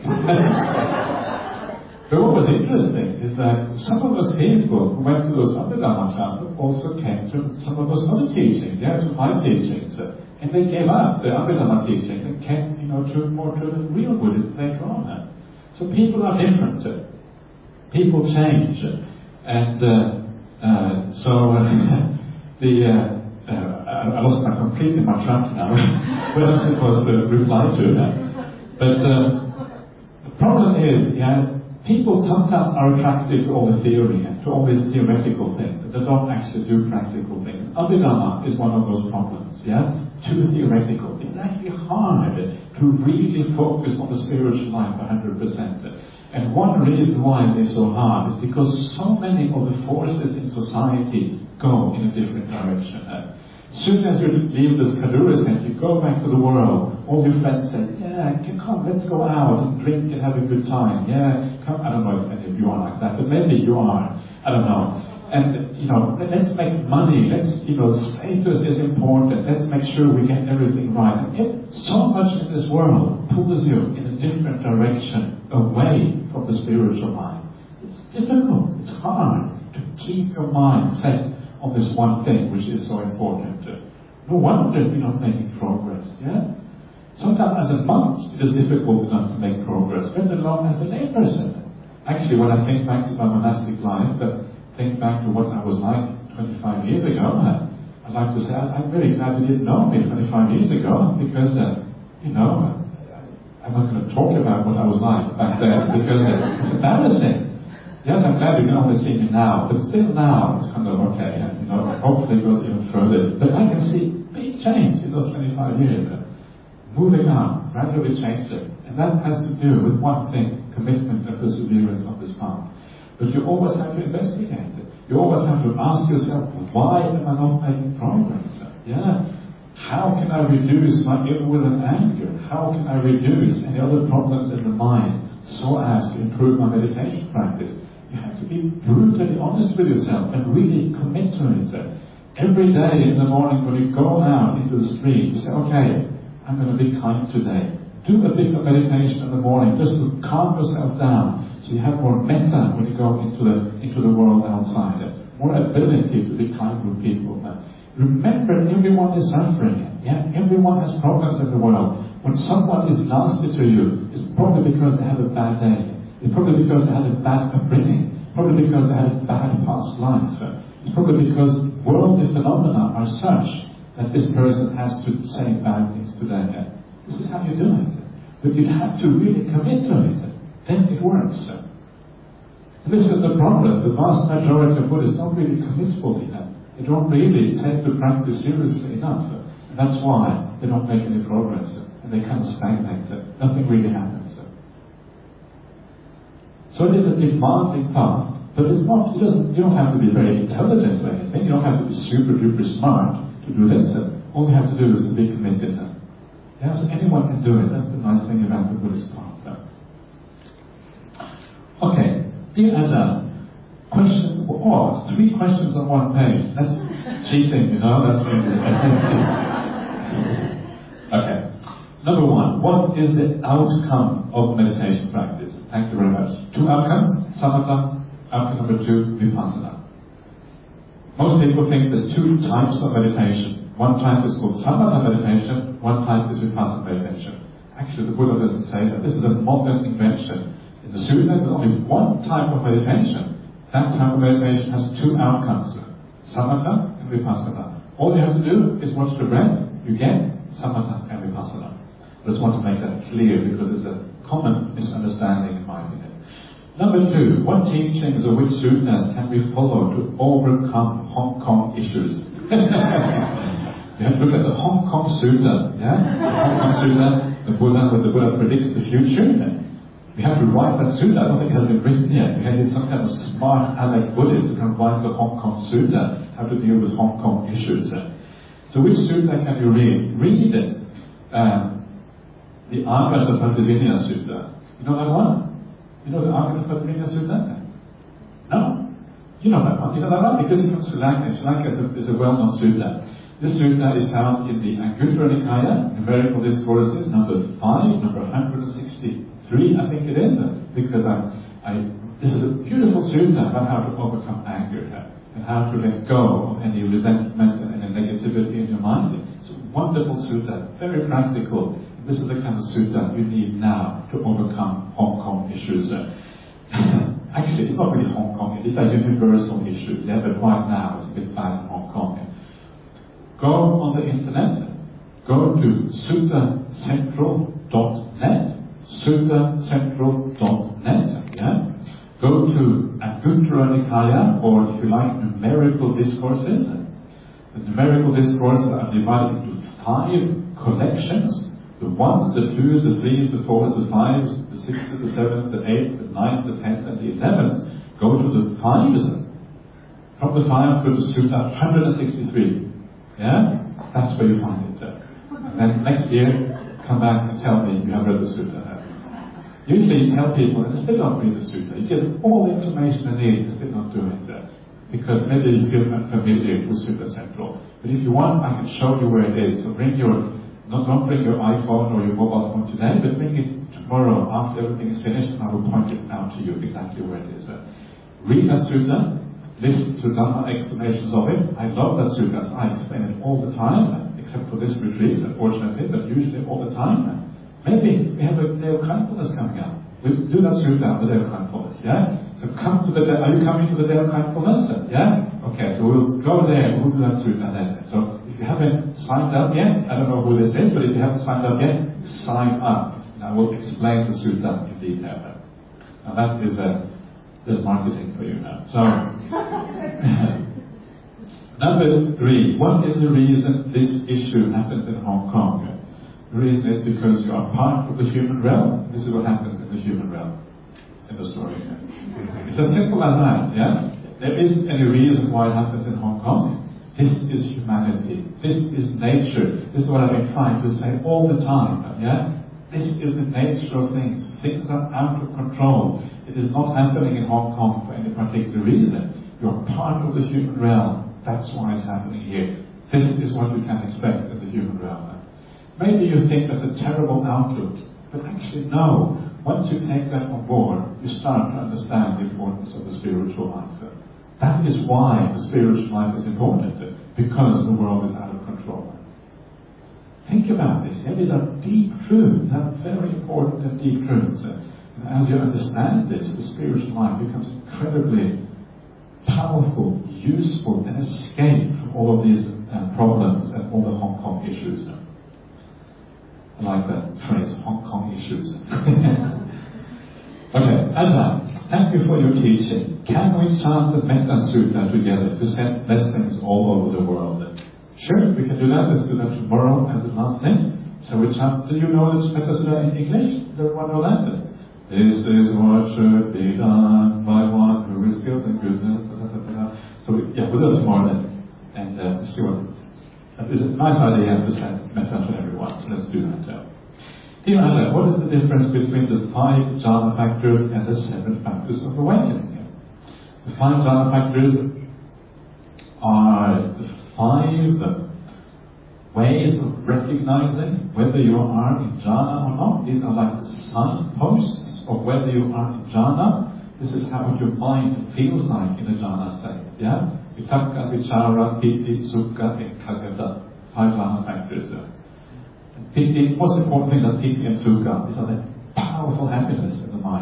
Speaker 1: But what was interesting is that some of us people who went to those Abhidhamma classes also came to some of those other teachings, yeah, to my teachings, uh, and they gave up the Abhidhamma teaching and came, you know, to more to the real Buddhism later on. Uh. So people are different. Uh. People change, uh, and uh, uh, so uh, the uh, uh, I lost my completely my track now. What I'm supposed to reply to that, but uh, the problem is, yeah. People sometimes are attracted to all the theory and to all these theoretical things, but they don't actually do practical things. Abhidhamma is one of those problems, yeah? Too theoretical. It's actually hard to really focus on the spiritual life one hundred percent. And one reason why it is so hard is because so many of the forces in society go in a different direction. As soon as you leave this Kadura center, you go back to the world, all your friends say, yeah, come, let's go out and drink and have a good time. Yeah, come. I don't know if any of you are like that, but maybe you are. I don't know. And, you know, let's make money. Let's, you know, status is important. Let's make sure we get everything right. And it, so much in this world pulls you in a different direction, away from the spiritual mind. It's difficult. It's hard to keep your mind set on this one thing which is so important. No wonder you're not making progress, yeah? Sometimes as a monk it is difficult enough to make progress, let alone as a layperson. Actually, when I think back to my monastic life, but think back to what I was like twenty-five years ago, I'd like to say I'm very glad you didn't know me twenty-five years ago, because, uh, you know, I'm not going to talk about what I was like back then, because uh, it's embarrassing. Yes, I'm glad you can only see me now, but still now it's kind of okay, you know, hopefully it goes even further. But I can see big change in those twenty-five years. Uh, moving on, gradually changing. And that has to do with one thing, commitment and perseverance on this path. But you always have to investigate it. You always have to ask yourself, why am I not making progress? Yeah. How can I reduce my ill will and anger? How can I reduce any other problems in the mind so as to improve my meditation practice? You have to be brutally honest with yourself and really commit to it. Every day in the morning when you go out into the street, you say, okay, I'm going to be kind today. Do a bit of meditation in the morning just to calm yourself down so you have more metta when you go into the into the world outside. More ability to be kind with people. Remember, everyone is suffering. Yeah, everyone has problems in the world. When someone is nasty to you, it's probably because they had a bad day. It's probably because they had a bad upbringing. Probably because they had a bad past life. It's probably because worldly phenomena are such that this person has to say bad things today. This is how you do it. But you have to really commit to it. Then it works. And this is the problem. The vast majority of Buddhists don't really commit fully. They don't really take the practice seriously enough. And that's why they don't make any progress. And they kind of stagnate. Nothing really happens. So it is a demanding path, but it's not, it doesn't, you don't have to be very intelligent or anything. You don't have to be super duper smart to do this. All you have to do is to be committed. Yeah, so anyone can do it. That's the nice thing about the Buddhist path. Okay, dear Ajahn, question, oh, three questions on one page. That's cheating, you know, that's really okay. Number one, what is the outcome of meditation practice? Thank you very much. Two outcomes, samatha, outcome number two, vipassana. Most people think there's two types of meditation. One type is called samatha meditation, one type is vipassana meditation. Actually, the Buddha doesn't say that. This is a modern invention. In the Sutta, there's only one type of meditation. That type of meditation has two outcomes, samatha and vipassana. All you have to do is watch the breath, you get samatha and vipassana. I just want to make that clear because it's a common misunderstanding in my opinion. Number two, what teachings or which suttas can we follow to overcome Hong Kong issues? You have to look at the Hong Kong Sutta, yeah? The Hong Kong Sutta, the Buddha, where the Buddha predicts the future. We have to write that Sutta. I don't think it has been written yet. We had some kind of smart Alex Buddhist who can write the Hong Kong Sutta, how to deal with Hong Kong issues. So which Sutta can you read? Read it. Um, the Āgata-Pattivinya Sutta. You know that one? You know the Āgata-Pattivinya Sutta? No? You know that one. You know that one? Because it's from Sri Lanka. Sri Lanka is a, is a well-known Sutta. This sutta is found in the Anguttara Nikaya, Numerical Discourses, number five, number one hundred sixty-three, I think it is, because I, I, this is a beautiful sutta about how to overcome anger and how to let go of any resentment and any negativity in your mind. It's a wonderful sutta, very practical. This is the kind of sutta you need now to overcome Hong Kong issues. Actually, it's not really Hong Kong, it's like universal issues, yeah, but right now it's a bit bad in Hong Kong. Go on the internet, go to sutta central dot net, sutta central dot net, yeah? Go to Anguttara Nikaya, or if you like, Numerical Discourses. The Numerical Discourses are divided into five collections. The ones, the twos, the threes, the fours, the fives, the sixes, the sevens, the eights, the nines, the tens, and the elevens. Go to the fives. From the fives, go to Sutta one hundred sixty-three. Yeah? That's where you find it. And then next year, come back and tell me you have read the Sutta. Usually you tell people, and they still don't read the Sutta. You get all the information they need, they still don't do it. Because maybe you feel unfamiliar with Sutta Central. But if you want, I can show you where it is. So bring your, not, don't bring your iPhone or your mobile phone today, but bring it tomorrow after everything is finished, and I will point it out to you exactly where it is. Read that Sutta. Listen to Dhamma explanations of it. I love that sutta. I explain it all the time, except for this retreat, unfortunately, but usually all the time. Maybe we have a day of kindness coming up. We'll do that sutta on the day of kindness, yeah? So come to the day, are you coming to the day of kindness? Yeah? Okay, so we'll go there and we'll do that sutta then. So if you haven't signed up yet, I don't know who this is, but if you haven't signed up yet, sign up. And I will explain the sutta in detail. Now that is a There's marketing for you now. So, number three, what is the reason this issue happens in Hong Kong? The reason is because you are part of the human realm. This is what happens in the human realm, in the story. It's as simple as that, yeah? There isn't any reason why it happens in Hong Kong. This is humanity. This is nature. This is what I've been trying to say all the time, yeah? This is the nature of things. Things are out of control. It is not happening in Hong Kong for any particular reason. You're part of the human realm. That's why it's happening here. This is what you can expect in the human realm. Maybe you think that's a terrible outlook, but actually no. Once you take that on board, you start to understand the importance of the spiritual life. That is why the spiritual life is important, because the world is out of control. Think about this. Yeah? These are deep truths. They are very important and deep truths. And as you understand this, the spiritual life becomes incredibly powerful, useful, and escape from all of these uh, problems and all the Hong Kong issues. I like that phrase, Hong Kong issues. Okay, Ajahn, thank you for your teaching. Can we chant the Metta Sutta together to send blessings all over the world? Sure, we can do that. Let's do that tomorrow as the last thing. Shall we chant? Do you know the Metta Sutta in English? Does everyone know that? This is what should be done by one who is skilled in goodness. Da, da, da, da. So, yeah, we'll do it tomorrow then. And uh, see what. It's a nice idea to send metta to everyone, so let's do that. Uh. Dear Allah, what is the difference between the five jhana factors and the seven factors of awakening? The five jhana factors are the five ways of recognizing whether you are in jhana or not. These are like the signposts of whether you are in jhana. This is how your mind feels like in a jhana state. Yeah? Vitakka, vichara, piti, sukha, ekaggata. Five jhana factors. And piti, most important thing is piti and sukha. These are the powerful happiness in the mind. Ekaggata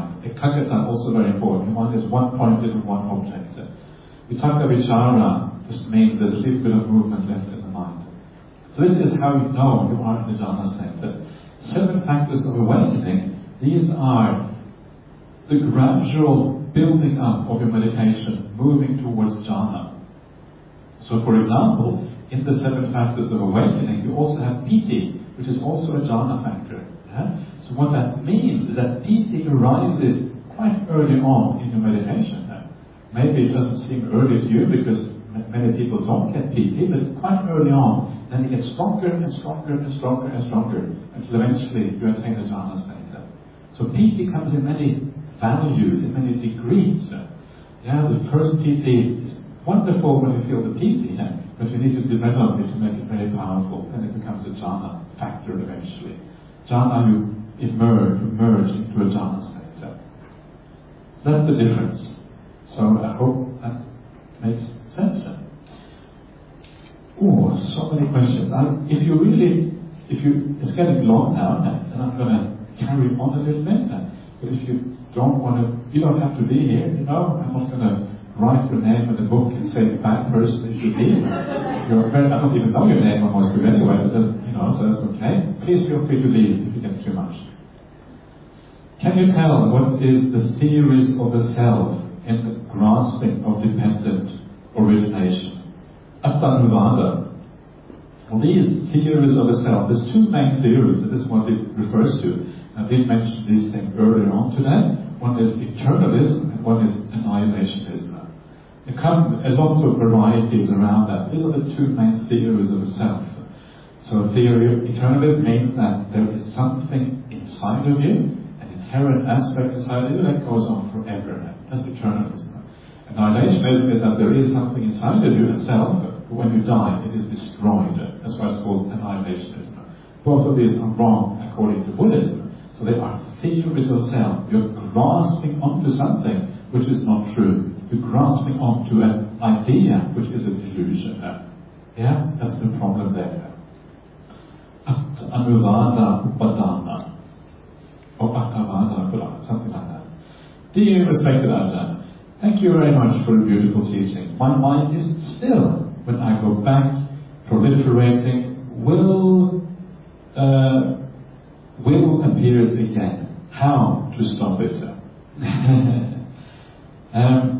Speaker 1: Ekaggata also very important. One is one pointed on one object. Vitakka vichara just means there's a little bit of movement left in the mind. So this is how you know you are in the jhana state. The seven factors of awakening, these are the gradual building up of your meditation, moving towards jhana. So for example, in the seven factors of awakening, you also have piti, which is also a jhana factor. Yeah? So what that means is that piti arises quite early on in your meditation. Maybe it doesn't seem early to you because many people don't get piti, but quite early on, then it gets stronger and stronger and stronger and stronger until eventually you attain the jhana state. So piti comes in many values, in many degrees. Yeah, the first piti is wonderful when you feel the piti, yeah? But you need to develop it to make it very powerful. Then it becomes a jhana factor eventually. Jhana, you emerge, you merge into a jhana state. Yeah? That's the difference. So I hope that makes sense. Oh, so many questions. I, if you really, if you, it's getting long now, and I'm going to carry on a little bit. But if you don't want to, you don't have to be here, you know. I'm not going to write your name in the book and say the bad person you should be. You're very, I don't even know your name on most of it anyway, so that's, you know, so that's okay. Please feel free to leave if it gets too much. Can you tell what is the theories of the self in the grasping of dependent origination? Attanuvada. Well, these theories of the self, there's two main theories, and this is what it refers to. I did mention these things earlier on today. One is eternalism and one is annihilationism. There come a lot of varieties around that. These are the two main theories of the self. So theory of eternalism means that there is something inside of you, an inherent aspect inside of you that goes on forever. That's eternalism. Annihilationism is that there is something inside of you, a self, but when you die, it is destroyed. That's why it's called annihilationism. Both of these are wrong according to Buddhism. So they are theories of self. You're grasping onto something which is not true. You're grasping onto an idea which is a delusion. Yeah? That's the problem there. At anuvada upadana. Or attavada upadana, something like that. Dear respected Ajahn, thank you very much for the beautiful teachings. My mind is still, when I go back, proliferating, will, uh, will appears again. How to stop it? um,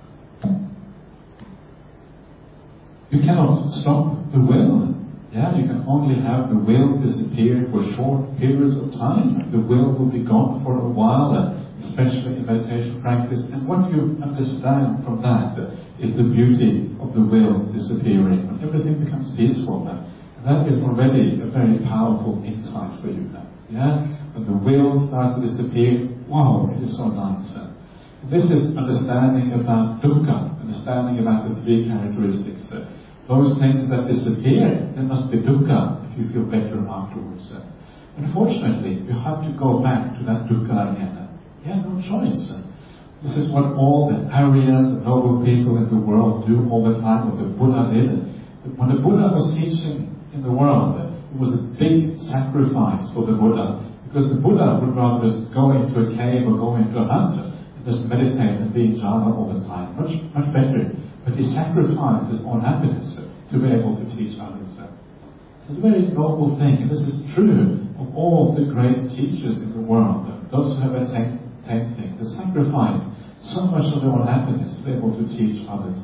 Speaker 1: you cannot stop the will. Yeah, you can only have the will disappear for short periods of time. The will will be gone for a while, especially in meditation practice. And what you understand from that is the beauty of the will disappearing. When everything becomes peaceful, and that is already a very powerful insight for you now. Yeah? When the will starts to disappear, wow, it is so nice. This is understanding about dukkha, understanding about the three characteristics. Those things that disappear, there must be dukkha if you feel better afterwards. Unfortunately, you have to go back to that dukkha again. You have no choice. This is what all the Aryas, the noble people in the world do all the time, what the Buddha did. When the Buddha was teaching in the world, it was a big sacrifice for the Buddha, because the Buddha would rather just go into a cave or go into a hut and just meditate and be in jhana all the time. Much, much better. But he sacrificed his own happiness to be able to teach others. It's a very noble thing, and this is true of all the great teachers in the world. Those who have attained things, they sacrifice so much of their own happiness to be able to teach others.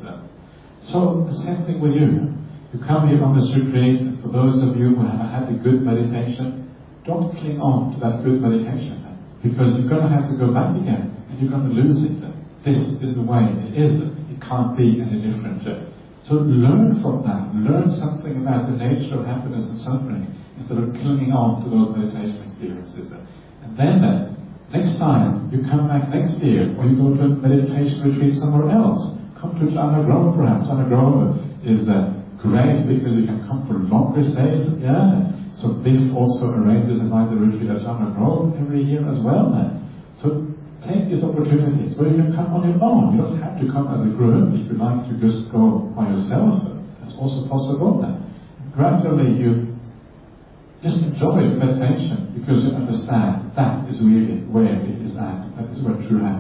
Speaker 1: So the same thing with you. You come here on this retreat, and for those of you who have had a good meditation, don't cling on to that good meditation, because you're going to have to go back again, and you're going to lose it. This is the way it is. It can't be any different. So learn from that. Learn something about the nature of happiness and suffering instead of clinging on to those meditation experiences. And then, uh, next time you come back next year, or you go to a meditation retreat somewhere else, come to Jhana Grove perhaps. Jhana Grove is uh, great because you can come for longer stays. Yeah. So Biff also arranges another retreat at Jhana Grove every year as well. So take these opportunities where you can come on your own. You don't have to come as a group. If you like to just go by yourself, that's also possible. Gradually you just enjoy meditation because you understand that is really where it is at. That is where true happiness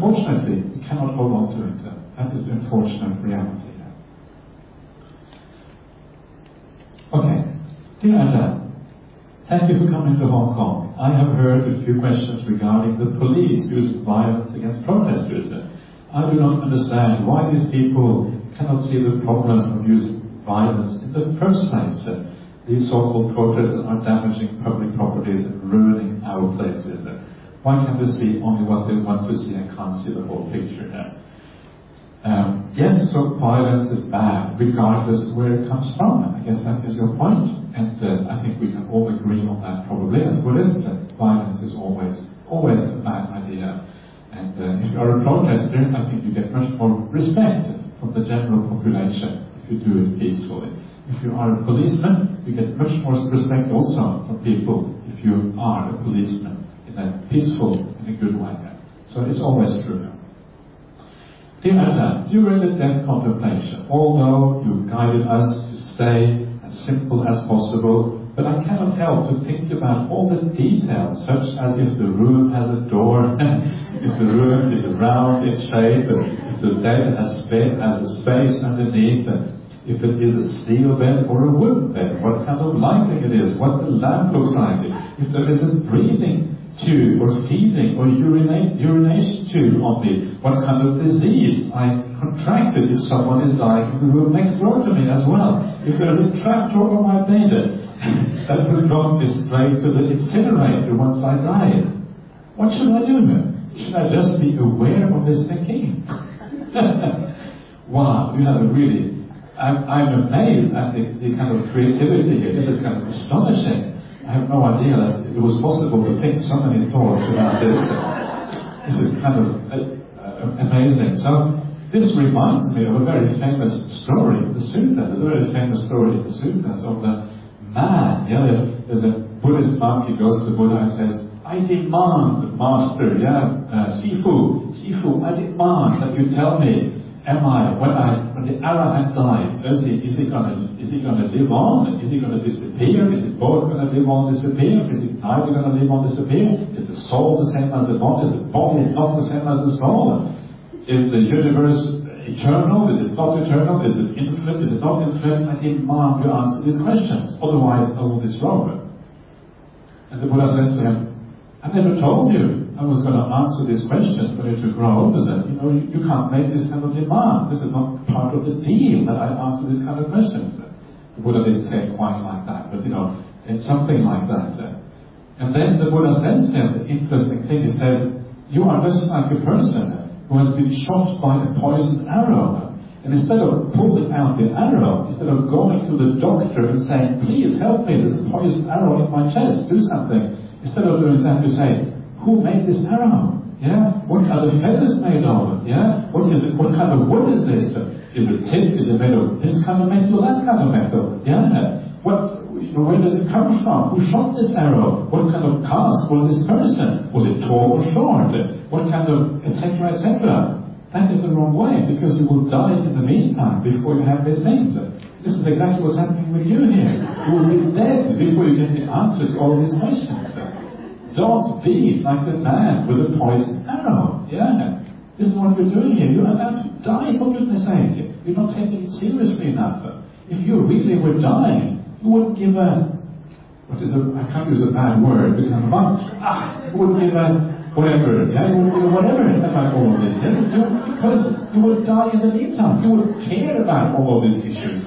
Speaker 1: unfortunately, we cannot hold on to it. That is the unfortunate reality. Okay, dear Anna, thank you for coming to Hong Kong. I have heard a few questions regarding the police using violence against protesters. I do not understand why these people cannot see the problem of using violence in the first place. These so-called protesters are damaging public properties and ruining our places. Why can't they see only what they want to see and can't see the whole picture? Um, yes, so violence is bad, regardless of where it comes from. I guess that is your point. And uh, I think we can all agree on that probably as Buddhists, that violence is always, always a bad idea. And uh, if you are a protester, I think you get much more respect from the general population if you do it peacefully. If you are a policeman, you get much more respect also from people if you are a policeman in a peaceful and a good way. So it's always true. Dear Anna, during the death contemplation, although you guided us to stay as simple as possible, but I cannot help to think about all the details, such as if the room has a door, if the room is round in shape, if the bed has, bed has a space underneath, if it is a steel bed or a wooden bed, what kind of lighting it is, what the lamp looks like, if there is a breathing tube or feeding or urinate, urination tube on me, what kind of disease I contracted if someone is dying in the room next door to me as well, if there is a trapdoor on my bed that will drop me straight to the incinerator once I die. What should I do? Should I just be aware of this thinking? Wow, you have a really, I'm, I'm amazed at the, the kind of creativity here. This is kind of astonishing. I have no idea that it was possible to think so many thoughts about this. This is kind of uh, amazing. So, this reminds me of a very famous story in the Sutta. There's a very famous story in the Suttas of the man. Yeah, there's a Buddhist monk, he goes to the Buddha and says, I demand, master, yeah, uh, Sifu, Sifu, I demand that you tell me, am I, when I, when the arahant dies, does he, is he gonna, is he gonna live on? Is he gonna disappear? Is it both gonna live on, disappear? Is it neither gonna live on, disappear? Is the soul the same as the body? Is the body not the same as the soul? Is the universe eternal? Is it not eternal? Is it infinite? Is it not infinite? I demand you answer these questions. Otherwise, I will disrobe. And the Buddha says to him, I never told you I was going to answer these questions when you took row. You know, you, you can't make this kind of demand. This is not part of the deal that I answer these kind of questions. The Buddha didn't say it quite like that, but you know, it's something like that. And then the Buddha says to him, the interesting thing, he says, you are just like a person who has been shot by a poisoned arrow. And instead of pulling out the arrow, instead of going to the doctor and saying, please help me, there's a poisoned arrow in my chest, do something. Instead of doing that, you say, who made this arrow? Yeah? What are the feathers made of? Yeah? What is it? What kind of wood is this? Is it tip? Is it made of this kind of metal or that kind of metal? Yeah? What, you know, where does it come from? Who shot this arrow? What kind of caste was this person? Was it tall or short? What kind of, et cetera, et cetera? That is the wrong way, because you will die in the meantime before you have these things. This is exactly what's happening with you here. You will be dead before you get the answer to all these questions. Don't be like the man with the poisoned arrow. Yeah. This is what you're doing here. You're about to die, for goodness sake. You're not taking it seriously enough. If you really were dying, you wouldn't give a, what is a, I can't use a bad word, because I'm about, ah, you wouldn't give a, whatever, yeah, you wouldn't give a whatever about all of this, yeah? You, because you would die in the meantime. You would care about all of these issues.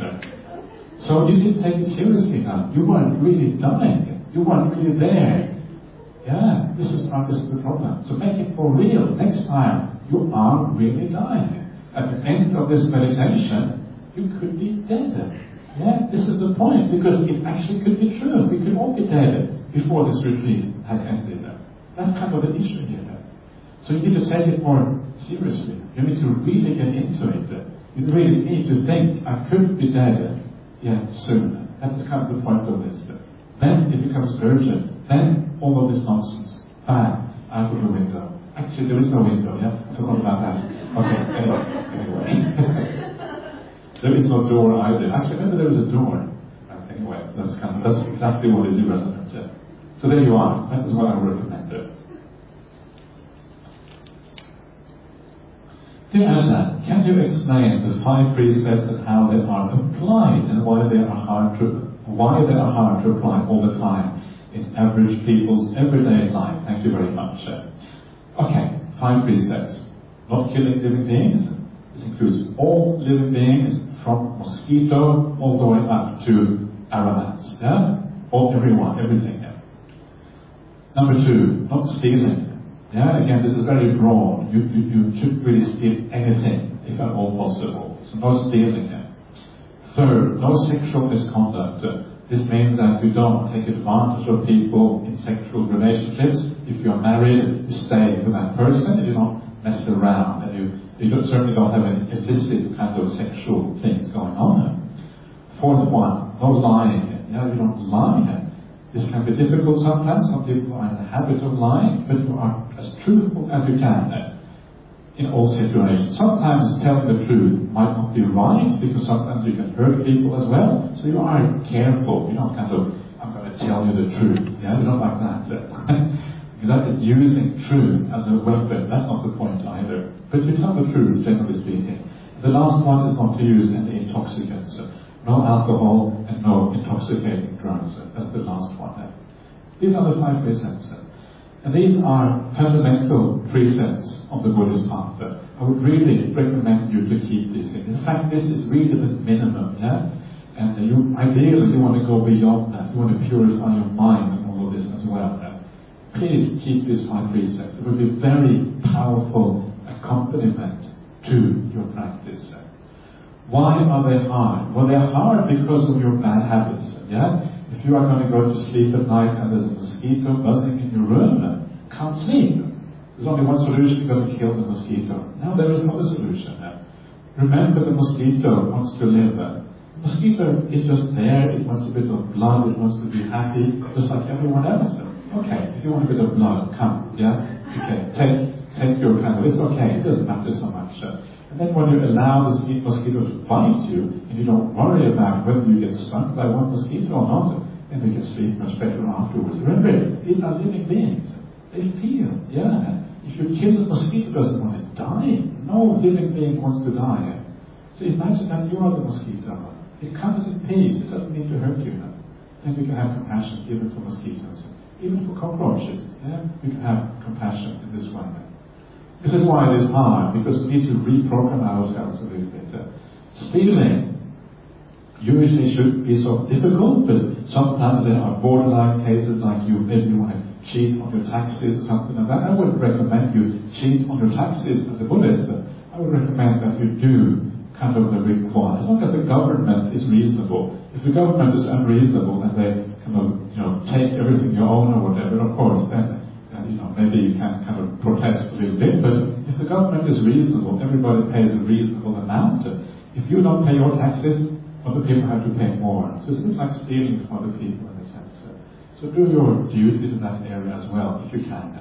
Speaker 1: So you didn't take it seriously enough. You weren't really dying. You weren't really there. Yeah, this is part of the problem. So make it for real. Next time, you are really dying. At the end of this meditation, you could be dead. Yeah, this is the point, because it actually could be true. We could all be dead before this retreat has ended. That's kind of the issue here. So you need to take it more seriously. You need to really get into it. You really need to think, I could be dead. Yeah, soon. That is kind of the point of this. Then it becomes urgent. Then all of this nonsense, bang, out of the window. Actually, there is no window, yeah? I forgot about that. Okay, anyway. anyway. There is no door either. Actually, maybe there is a door. Uh, anyway, that's kind of, that's exactly what is irrelevant. Yeah. So there you are. That is what I recommend. Dear Aslan, can you explain the five precepts and how they are applied and why they are hard to why they are hard to apply all the time in average people's everyday life? Thank you very much. Okay, five precepts. Not killing living beings. This includes all living beings from mosquito all the way up to arahants. Yeah? All, everyone, everything. Yeah? Number two, not stealing. Yeah, again, this is very broad. You, you, you shouldn't really steal anything, if at all possible. So no stealing. Yeah? Third, no sexual misconduct. Uh, this means that you don't take advantage of people in sexual relationships. If you're married, you stay with that person and you don't mess around. And you, you don't, certainly don't have any illicit kind of sexual things going on. Fourth one, no lying. Yeah, you don't lie. This can be difficult sometimes. Some people are in the habit of lying, but you are as truthful as you can in all situations. Sometimes telling the truth might not be right, because sometimes you can hurt people as well. So you are careful. You don't kind of, I'm going to tell you the truth. Yeah, you don't like that. Because that is using truth as a weapon. That's not the point either. But you tell the truth, generally speaking. The last one is not to use any intoxicants. No alcohol and no intoxicating drugs. That's the last one. These are the five precepts. And these are fundamental precepts of the Buddhist path. I would really recommend you to keep these in. In fact, this is really the minimum. Yeah? And you, ideally, you want to go beyond that. You want to purify your mind and all of this as well. Please keep these five precepts. It will be a very powerful accompaniment to your practice. Why are they hard? Well, they're hard because of your bad habits. Yeah? If you are going to go to sleep at night and there's a mosquito buzzing in your room, can't sleep. There's only one solution: you've got to kill the mosquito. Now there is another solution. Remember, the mosquito wants to live. The mosquito is just there. It wants a bit of blood. It wants to be happy, just like everyone else. Okay, if you want a bit of blood, come. Yeah? Okay, take take your kind of. It's okay. It doesn't matter so much. And then when you allow the mosquito to bite you, and you don't worry about whether you get stung by one mosquito or not, then you can sleep much better afterwards. Remember, these are living beings. They feel, yeah. If you kill the mosquito, it doesn't want to die. No living being wants to die. So imagine that you are the mosquito. It comes in peace. It doesn't need to hurt you. Then we can have compassion even for mosquitoes. Even for cockroaches. Yeah? We can have compassion in this way. This is why it is hard, because we need to reprogram ourselves a little bit. Uh, stealing usually should be so difficult, but sometimes there are borderline cases, like you maybe you want to cheat on your taxes or something like that. I wouldn't recommend you cheat on your taxes as a Buddhist. I would recommend that you do kind of the required, as long as the government is reasonable. If the government is unreasonable and they kind of, you know, take everything you own or whatever, of course, then you know, maybe you can kind of protest a little bit, but if the government is reasonable, everybody pays a reasonable amount. If you don't pay your taxes, other people have to pay more. So it's a bit like stealing from other people in a sense. So do your duties in that area as well, if you can.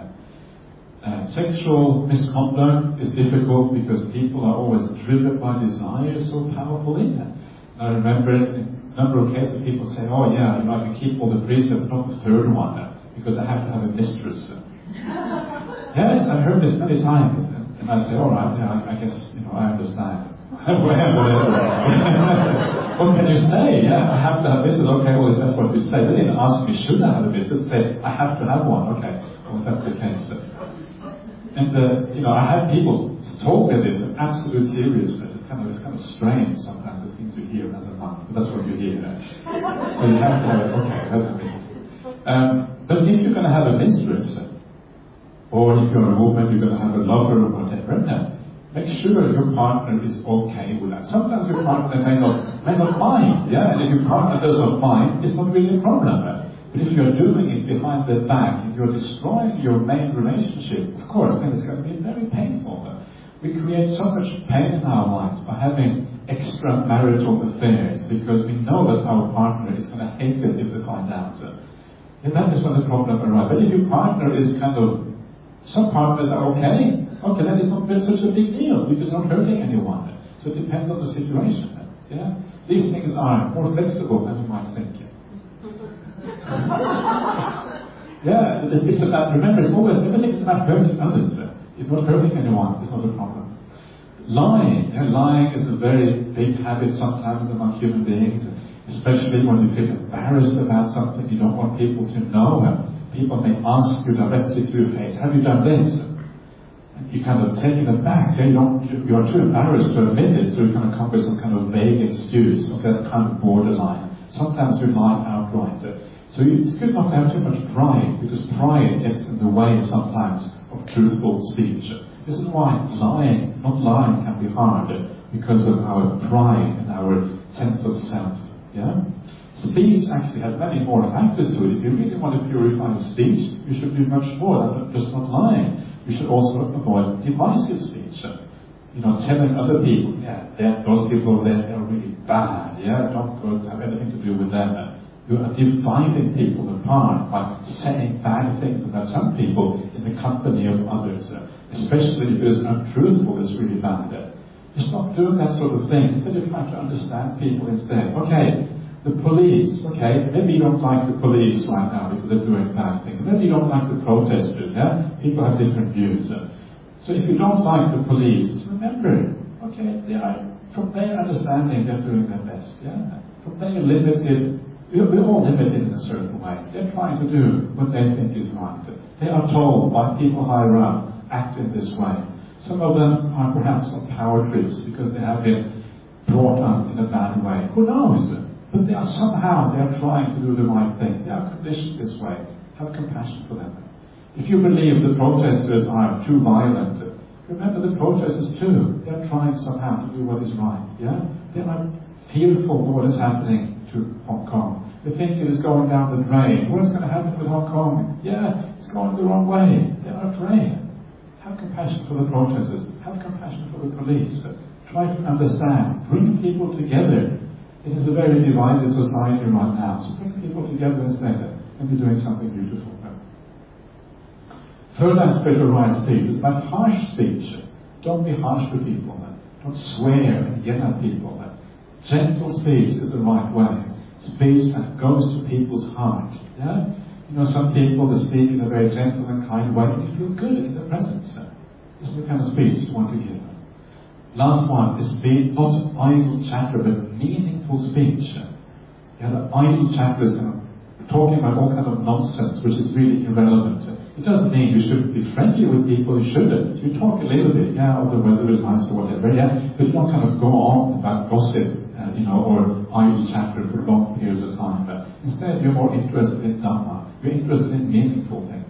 Speaker 1: Uh, sexual misconduct is difficult because people are always driven by desire so powerfully. I remember in a number of cases people say, oh yeah, you know, I can keep all the precepts, not the third one, because I have to have a mistress. Yes, I've heard this many times, and I say, all right, yeah, I, I guess, you know, I understand. What can you say? Yeah, I have to have this. Okay, well, if that's what you say, they didn't ask me, should I have a mistress? Say, I have to have one. Okay, well, that's the case. And, uh, you know, I have people talk at this in absolute seriousness. It's kind of, it's kind of strange sometimes, the things you hear as a monk, but that's what you hear. So you have to have it. Okay, have a mistress. Um, but if you're going to have a mistress, or if you're a woman, you're going to have a lover or whatever, make sure your partner is okay with that. Sometimes your partner may not, may not mind, yeah? And if your partner does not mind, it's not really a problem. But if you're doing it behind their back, if you're destroying your main relationship, of course, then it's going to be very painful. We create so much pain in our lives by having extramarital affairs, because we know that our partner is going to hate it if they find out. And that is when the problem arises. But if your partner is kind of, some partners are okay, okay, then it's not been such a big deal, because you're not hurting anyone. So it depends on the situation. Yeah? These things are more flexible than you might think. Yeah, it's about, remember, it's always, everything is about hurting others. If not hurting anyone, it's not a problem. Lying. You know, lying is a very big habit sometimes among human beings, especially when you feel embarrassed about something you don't want people to know. And people may ask you directly to your face, have you done this? And you kind of taking it back. You don't, you're too embarrassed to admit it, so you kind of come with some kind of vague excuse. So that's kind of borderline. Sometimes you lie outright. So it's good not to have too much pride, because pride gets in the way sometimes of truthful speech. This is why lying, not lying, can be hard, because of our pride and our sense of self. Yeah? Speech actually has many more factors to it. If you really want to purify your speech, you should do much more than just not lying. You should also avoid divisive speech. You know, telling other people, yeah, those people there, they're really bad. Yeah, don't go to have anything to do with them. You are dividing people apart by saying bad things about some people in the company of others. Especially if it is untruthful, it's really bad. Just stop doing that sort of thing. Instead of trying to understand people instead. Okay, the police, okay, maybe you don't like the police right now because they're doing bad things. Maybe you don't like the protesters, yeah? People have different views. So if you don't like the police, remember, okay, they are, from their understanding, they're doing their best, yeah? From their limited, we're all limited in a certain way. They're trying to do what they think is right. They are told by people higher up, act in this way. Some of them are perhaps on power trips because they have been brought up in a bad way. Who knows? But they are somehow, they are trying to do the right thing. They are conditioned this way. Have compassion for them. If you believe the protesters are too violent, remember the protesters too. They are trying somehow to do what is right. Yeah? They are fearful of what is happening to Hong Kong. They think it is going down the drain. What is going to happen with Hong Kong? Yeah, it's going the wrong way. They are afraid. Have compassion for the protesters. Have compassion for the police. Try to understand. Bring people together. It is a very divided society right now. So bring people together instead and be doing something beautiful. Third aspect of right speech is about harsh speech. Don't be harsh to people. Don't swear and yell at people. Gentle speech is the right way. Speech that goes to people's heart. Yeah? You know, some people that speak in a very gentle and kind way, and you feel good in their presence. This is the kind of speech you want to give. Last one is speech, not idle chatter, but meaningful speech. Yeah, the idle chatter is kind of talking about all kind of nonsense, which is really irrelevant. It doesn't mean you shouldn't be friendly with people, you shouldn't. You talk a little bit, yeah, oh, the weather is nice or whatever, yeah, but you don't kind of go on about gossip, uh, you know, or idle chatter for long periods of time. But instead, you're more interested in Dhamma. You're interested in meaningful things.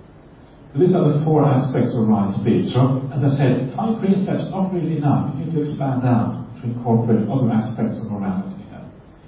Speaker 1: So these are the four aspects of right speech. So, as I said, five precepts not really enough. You need to expand out to incorporate other aspects of morality. Yeah.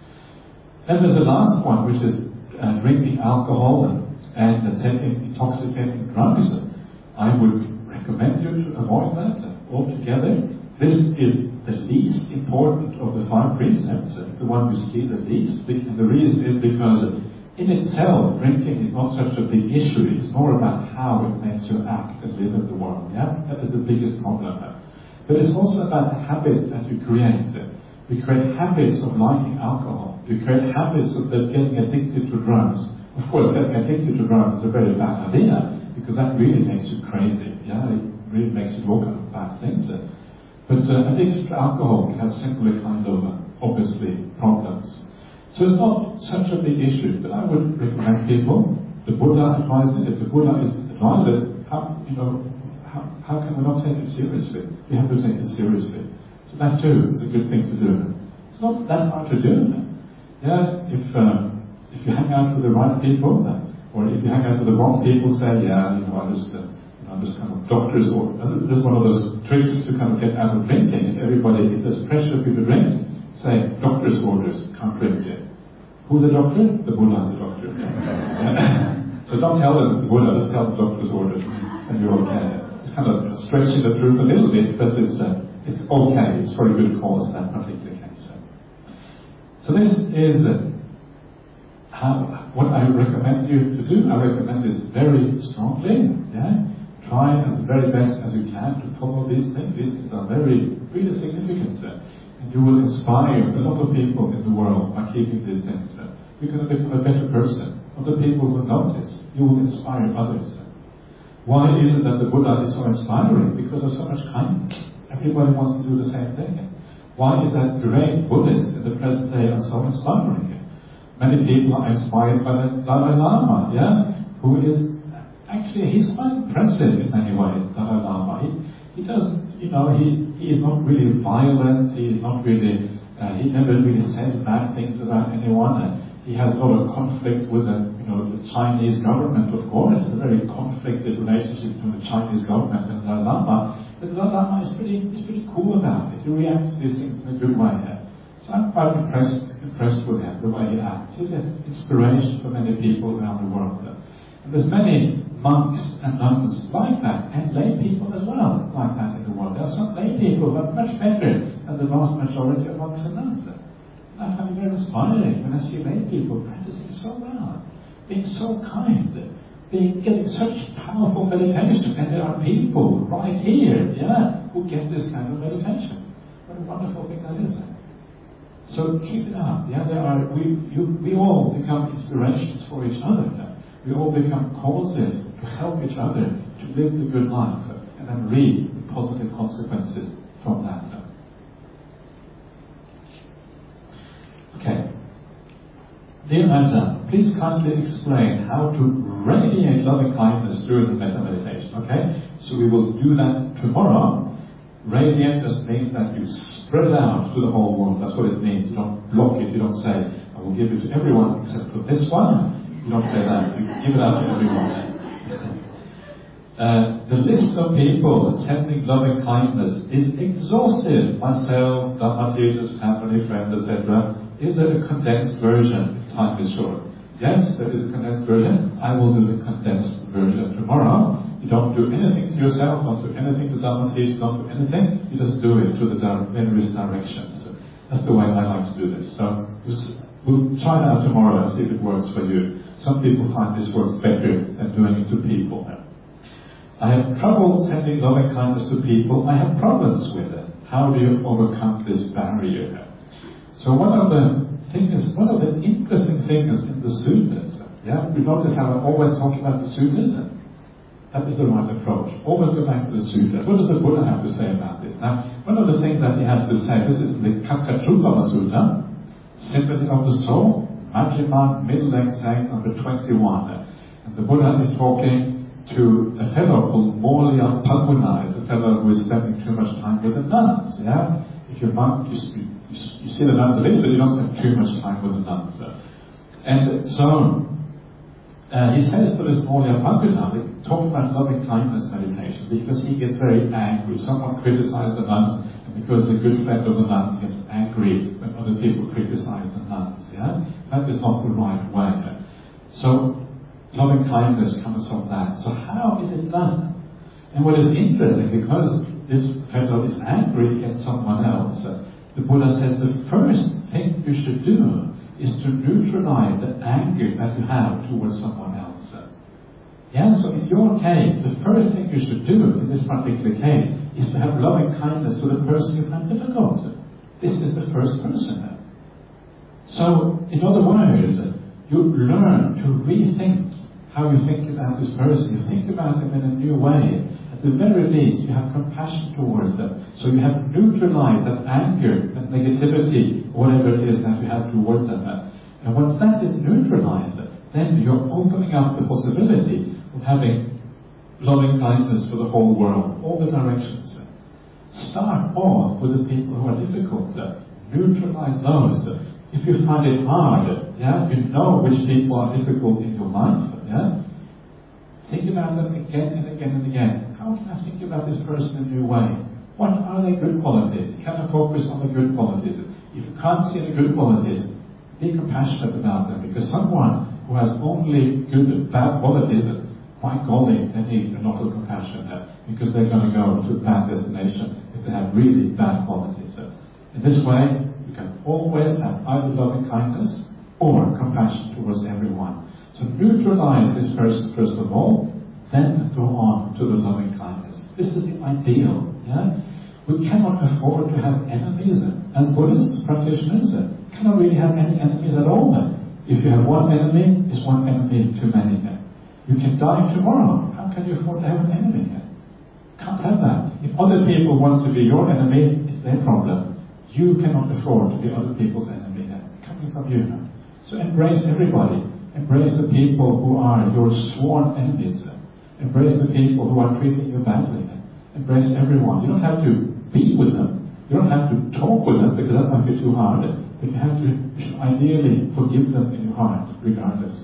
Speaker 1: Then there's the last one, which is uh, drinking alcohol and, and uh, taking intoxicating drugs. I would recommend you to avoid that altogether. This is the least important of the five precepts, uh, the one we see the least. And the reason is because in itself, drinking is not such a big issue. It's more about how it makes you act and live in the world. Yeah, that is the biggest problem. But it's also about the habits that you create. You create habits of liking alcohol. You create habits of getting addicted to drugs. Of course, getting addicted to drugs is a very bad idea because that really makes you crazy. Yeah, it really makes you do all kinds of bad things. But uh, addiction to alcohol can have similar kind of uh, obviously problems. So it's not such a big issue, but I would recommend people. The Buddha advised it. If the Buddha is advised it, how, you know, how, how can we not take it seriously? We have to take it seriously. So that too is a good thing to do. It's not that hard to do. Yeah, if uh, if you hang out with the right people, or if you hang out with the wrong people, say, yeah, you know, I just, uh, you know, I'm just kind of doctor's order. This is one of those tricks to kind of get out of drinking. If everybody, if there's pressure for you to drink, say doctor's orders, can't drink it. Who's the doctor? The Buddha, the doctor. So don't tell them it's the Buddha, just tell the doctor's orders, and you're okay. It's kind of stretching the truth a little bit, but it's uh, it's okay. It's for a good cause in that particular case. So this is uh, how, what I recommend you to do. I recommend this very strongly. Yeah, try as the very best as you can to follow these things. These things are very, really significant. Uh, And you will inspire a lot of people in the world by keeping these things. You're going to become a better person. Other people will notice. You will inspire others. Why is it that the Buddha is so inspiring? Because of so much kindness. Everybody wants to do the same thing. Why is that great Buddhists in the present day are so inspiring? Many people are inspired by the Dalai Lama, yeah, who is actually, he's quite impressive in many ways, Dalai Lama. He, he doesn't, you know, he, he is not really violent, he is not really, uh, he never really says bad things about anyone. And he has a lot of conflict with the, you know, the Chinese government, of course. It's a very conflicted relationship between the Chinese government and Dalai Lama. But Dalai Lama is pretty, is pretty cool about it. He reacts to these things in a good way. Yeah? So I'm quite impressed, impressed with him, the way he acts. He's an inspiration for many people around the world. And there's many monks and nuns like that, and lay people as well like that in the world. There are some lay people who are much better than the vast majority of monks and nuns. And I find it very inspiring when I see lay people practicing so well, being so kind, being getting such powerful meditation, and there are people right here, yeah, who get this kind of meditation. What a wonderful thing that is. So keep it up. Yeah, there are we you, we all become inspirations for each other. Yeah? We all become causes to help each other to live the good life, uh, and then reap the positive consequences from that. Uh. Okay. Dear Ajahn, please kindly explain how to radiate loving kindness during the metta meditation. Okay, so we will do that tomorrow. Radiate just means that you spread it out to the whole world. That's what it means. You don't block it. You don't say, I will give it to everyone except for this one. You don't say that. You give it out to everyone. uh, the list of people sending loving kindness is exhaustive. Myself, Dhamma teachers, family, friends, et cetera. Is there a condensed version if time is short? Yes, there is a condensed version. I will do the condensed version tomorrow. You don't do anything to yourself, don't do anything to Dhamma teach, don't do anything. You just do it through the various directions. So that's the way I like to do this. So we'll try that tomorrow and see if it works for you. Some people find this works better than doing it to people. I have trouble sending loving kindness to people. I have problems with it. How do you overcome this barrier? So one of the things, one of the interesting things in the sutras, yeah, we notice how I always talk about the sutras. That is the right approach. Always go back to the sutras. What does the Buddha have to say about this? Now, one of the things that he has to say, this is the Kakachupama Sutta, Sympathy of the Soul, Majjhima, middle length saying number twenty-one. And the Buddha is talking to a fellow called Morlia Paguna, a fellow who is spending too much time with the nuns. Yeah? If you're monk, you, you, you see the nuns a little bit, you don't spend too much time with the nuns. And so, Uh, he says to this Morlia Paguna, talk about loving kindness meditation, because he gets very angry. Someone criticized the nuns, and because a good friend of the nuns gets angry when other people criticize the nuns. Yeah, that is not the right way. So loving kindness comes from that. So how is it done? And what is interesting, because this fellow is angry against someone else, uh, the Buddha says the first thing you should do is to neutralize the anger that you have towards someone else. Yeah, so in your case, the first thing you should do in this particular case is to have loving kindness to the person you find difficult. This is the first person. So, in other words, you learn to rethink how you think about this person. You think about them in a new way. At the very least, you have compassion towards them. So you have neutralized that anger, that negativity, whatever it is that you have towards them. And once that is neutralized, then you're opening up the possibility of having loving kindness for the whole world, all the directions. Start off with the people who are difficult. Neutralize those. If you find it hard, yeah, you know which people are difficult in your life. Yeah, think about them again and again and again. How can I think about this person in a new way? What are their good qualities? Can I focus on the good qualities? If you can't see the good qualities, be compassionate about them, because someone who has only good and bad qualities, my golly, they need a lot of compassion there, because they're going to go to a bad destination if they have really bad qualities. In this way, you can always have either loving kindness or compassion towards everyone. So neutralize this person first of all, then go on to the loving kindness. This is the ideal. Yeah? We cannot afford to have enemies. As Buddhist practitioners, we cannot really have any enemies at all. If you have one enemy, it's one enemy too many. You can die tomorrow. How can you afford to have an enemy? Can't have that. If other people want to be your enemy, it's their problem. You cannot afford to be other people's enemy. Coming from you. So embrace everybody. Embrace the people who are your sworn enemies. Embrace the people who are treating you badly. Embrace everyone. You don't have to be with them. You don't have to talk with them because that might be too hard. But you have to, you should ideally forgive them in your heart, regardless.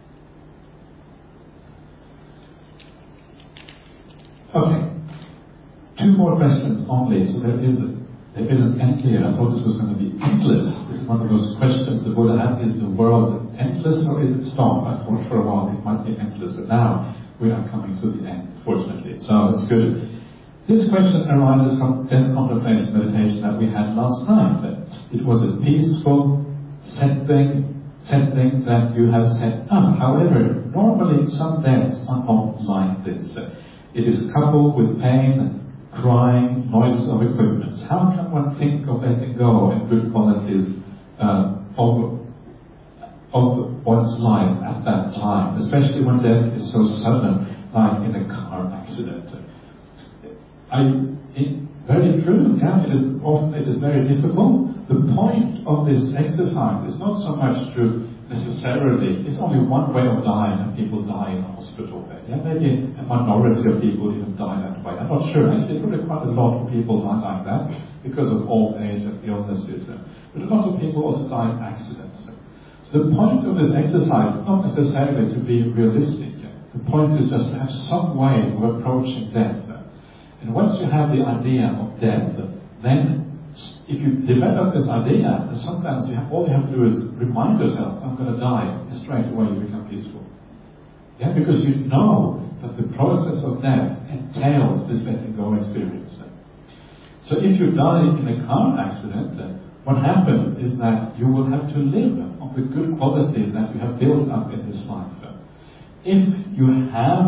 Speaker 1: Okay. Two more questions only. So there is there isn't end here. I thought this was going to be endless. This is one of those questions the Buddha had: is the world endless or is it stopped? I thought for a while it might be endless, but now we are coming to the end, fortunately. So it's good. This question arises from death contemplation meditation that we had last night. It was a peaceful setting, setting that you have set up. However, normally some deaths are not like this. It is coupled with pain, crying, noise of equipment. How can one think of letting go in good qualities uh, of, of one's life at that time, especially when death is so sudden, like in a car accident? I, it, very true, yeah, it is often it is very difficult. The point of this exercise is not so much to necessarily, it's only one way of dying, and people die in a hospital bed. Yeah, maybe a minority of people even die that way. I'm not sure. Actually, probably quite a lot of people die like that because of old age and illnesses. But a lot of people also die in accidents. So the point of this exercise is not necessarily to be realistic. The point is just to have some way of approaching death. And once you have the idea of death, then if you develop this idea, and sometimes you have, all you have to do is remind yourself, I'm going to die, and straight away you become peaceful. Yeah, because you know that the process of death entails this letting go experience. So if you die in a car accident, what happens is that you will have to live on the good qualities that you have built up in this life. If you have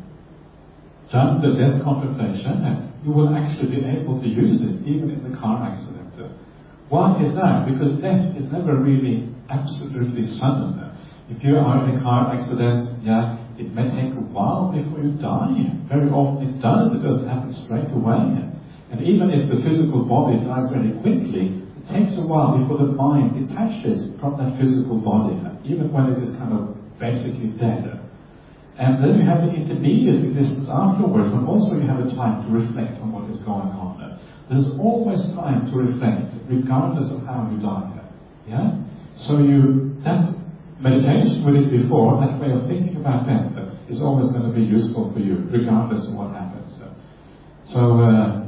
Speaker 1: done the death contemplation, you will actually be able to use it even in the car accident. Why is that? Because death is never really absolutely sudden. If you are in a car accident, yeah, it may take a while before you die. Very often it does. It doesn't happen straight away. And even if the physical body dies very quickly, it takes a while before the mind detaches from that physical body, even when it is kind of basically dead. And then you have the intermediate existence afterwards, when also you have a time to reflect on what is going on. There's always time to reflect, regardless of how you die. Yeah? So you, that meditation we did before, that way of thinking about death, is always going to be useful for you, regardless of what happens. So, uh,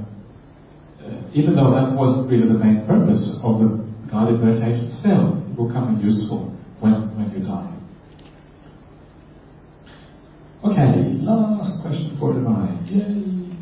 Speaker 1: uh, even though that wasn't really the main purpose of the guided meditation, still, it will come in useful when, when you die. Okay, last question for tonight. Yay!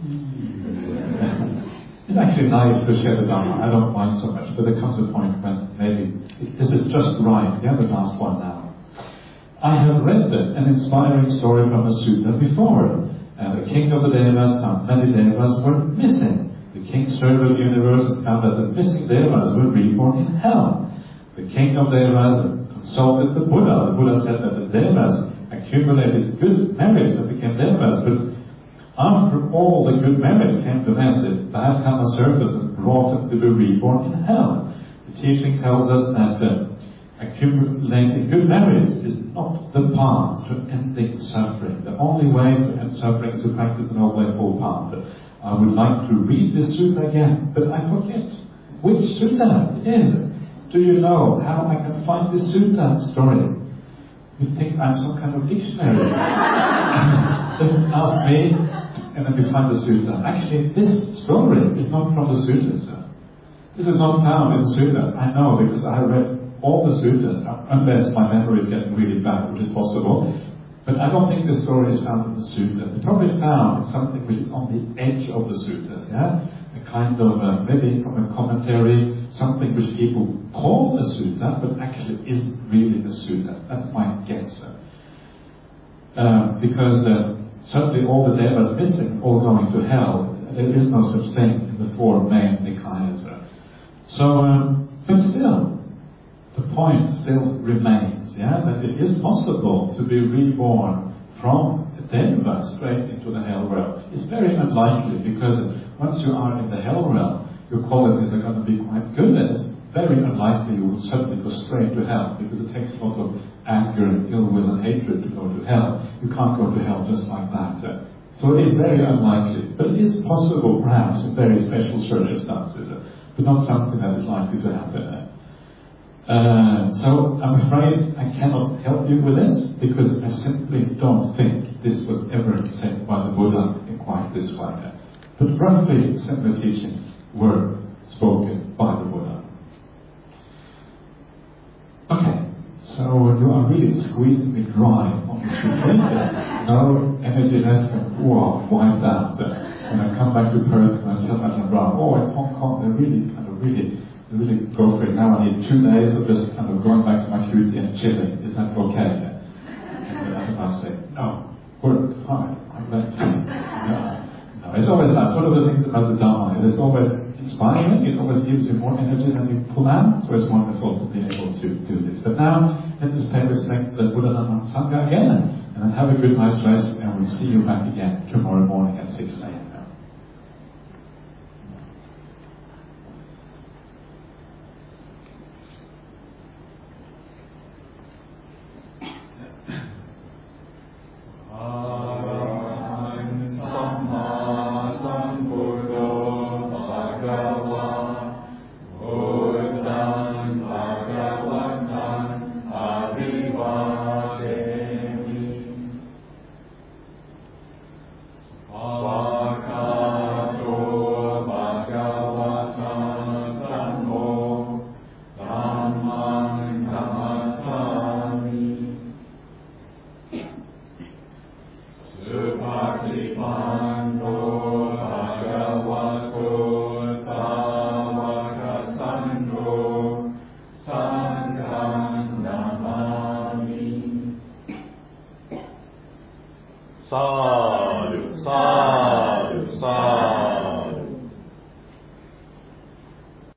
Speaker 1: It's actually nice to share the Dharma. I don't mind so much, but there comes a point when maybe this is just right. Yeah, the last one now. I have read an inspiring story from a sutta before. Uh, the king of the Devas found many Devas were missing. The king surveyed the universe and found that the missing Devas were reborn in hell. The king of Devas consulted the Buddha. The Buddha said that the Devas accumulated good merits and became Devas, but after all the good merits came to an end, the bad karma surfaced and brought them to be reborn in hell. The teaching tells us that uh, accumulating good merits is not the path to ending suffering. The only way to end suffering is to practice the Noble Eightfold Path. I would like to read this sutta again, but I forget which sutta it is. Do you know how I can find this sutta story? You think I'm some kind of dictionary. Just ask me, and then we find the sutta. Actually, this story is not from the suttas. This is not found in the suttas. I know because I read all the suttas, unless my memory is getting really bad, which is possible. But I don't think the story is found in the suttas. It's probably found in something which is on the edge of the suttas, yeah? A kind of, uh, maybe from a commentary, something which people call a sutta, but actually isn't really a sutta. That's my guess. Uh, because uh, certainly all the devas missing, all going to hell, there is no such thing in the four main Nikayas. So, um, but still, the point still remains, yeah, that it is possible to be reborn from the deva straight into the hell world. It's very unlikely because once you are in the hell realm, your qualities are going to be quite good, and it's very unlikely you will suddenly go straight to hell, because it takes a lot of anger and ill will and hatred to go to hell. You can't go to hell just like that. Uh, so it is very unlikely, but it is possible perhaps in very special circumstances, uh, but not something that is likely to happen. Uh, Uh, so I'm afraid I cannot help you with this, because I simply don't think this was ever said by the Buddha in quite this way. But roughly similar teachings were spoken by the Buddha. Okay, so you are really squeezing me dry on this retreat. No energy left, and wow, wiped out. When I come back to Perth and I tell Ajahn Brahm, oh, in Hong Kong, they're really kind of really really go for it. Now I need two days of just kind of going back to my cutie and chilling. Is that okay? And then I say, no, work hard. I'm going to no. no. It's always nice. One of the things about the Dharma, it is always inspiring. It always gives you more energy than you pull out. So it's wonderful to be able to do this. But now, let us pay respect to the Buddha Dhamma Sangha again, and then have a good night's rest, and we'll see you back again tomorrow morning at six a.m. Bye.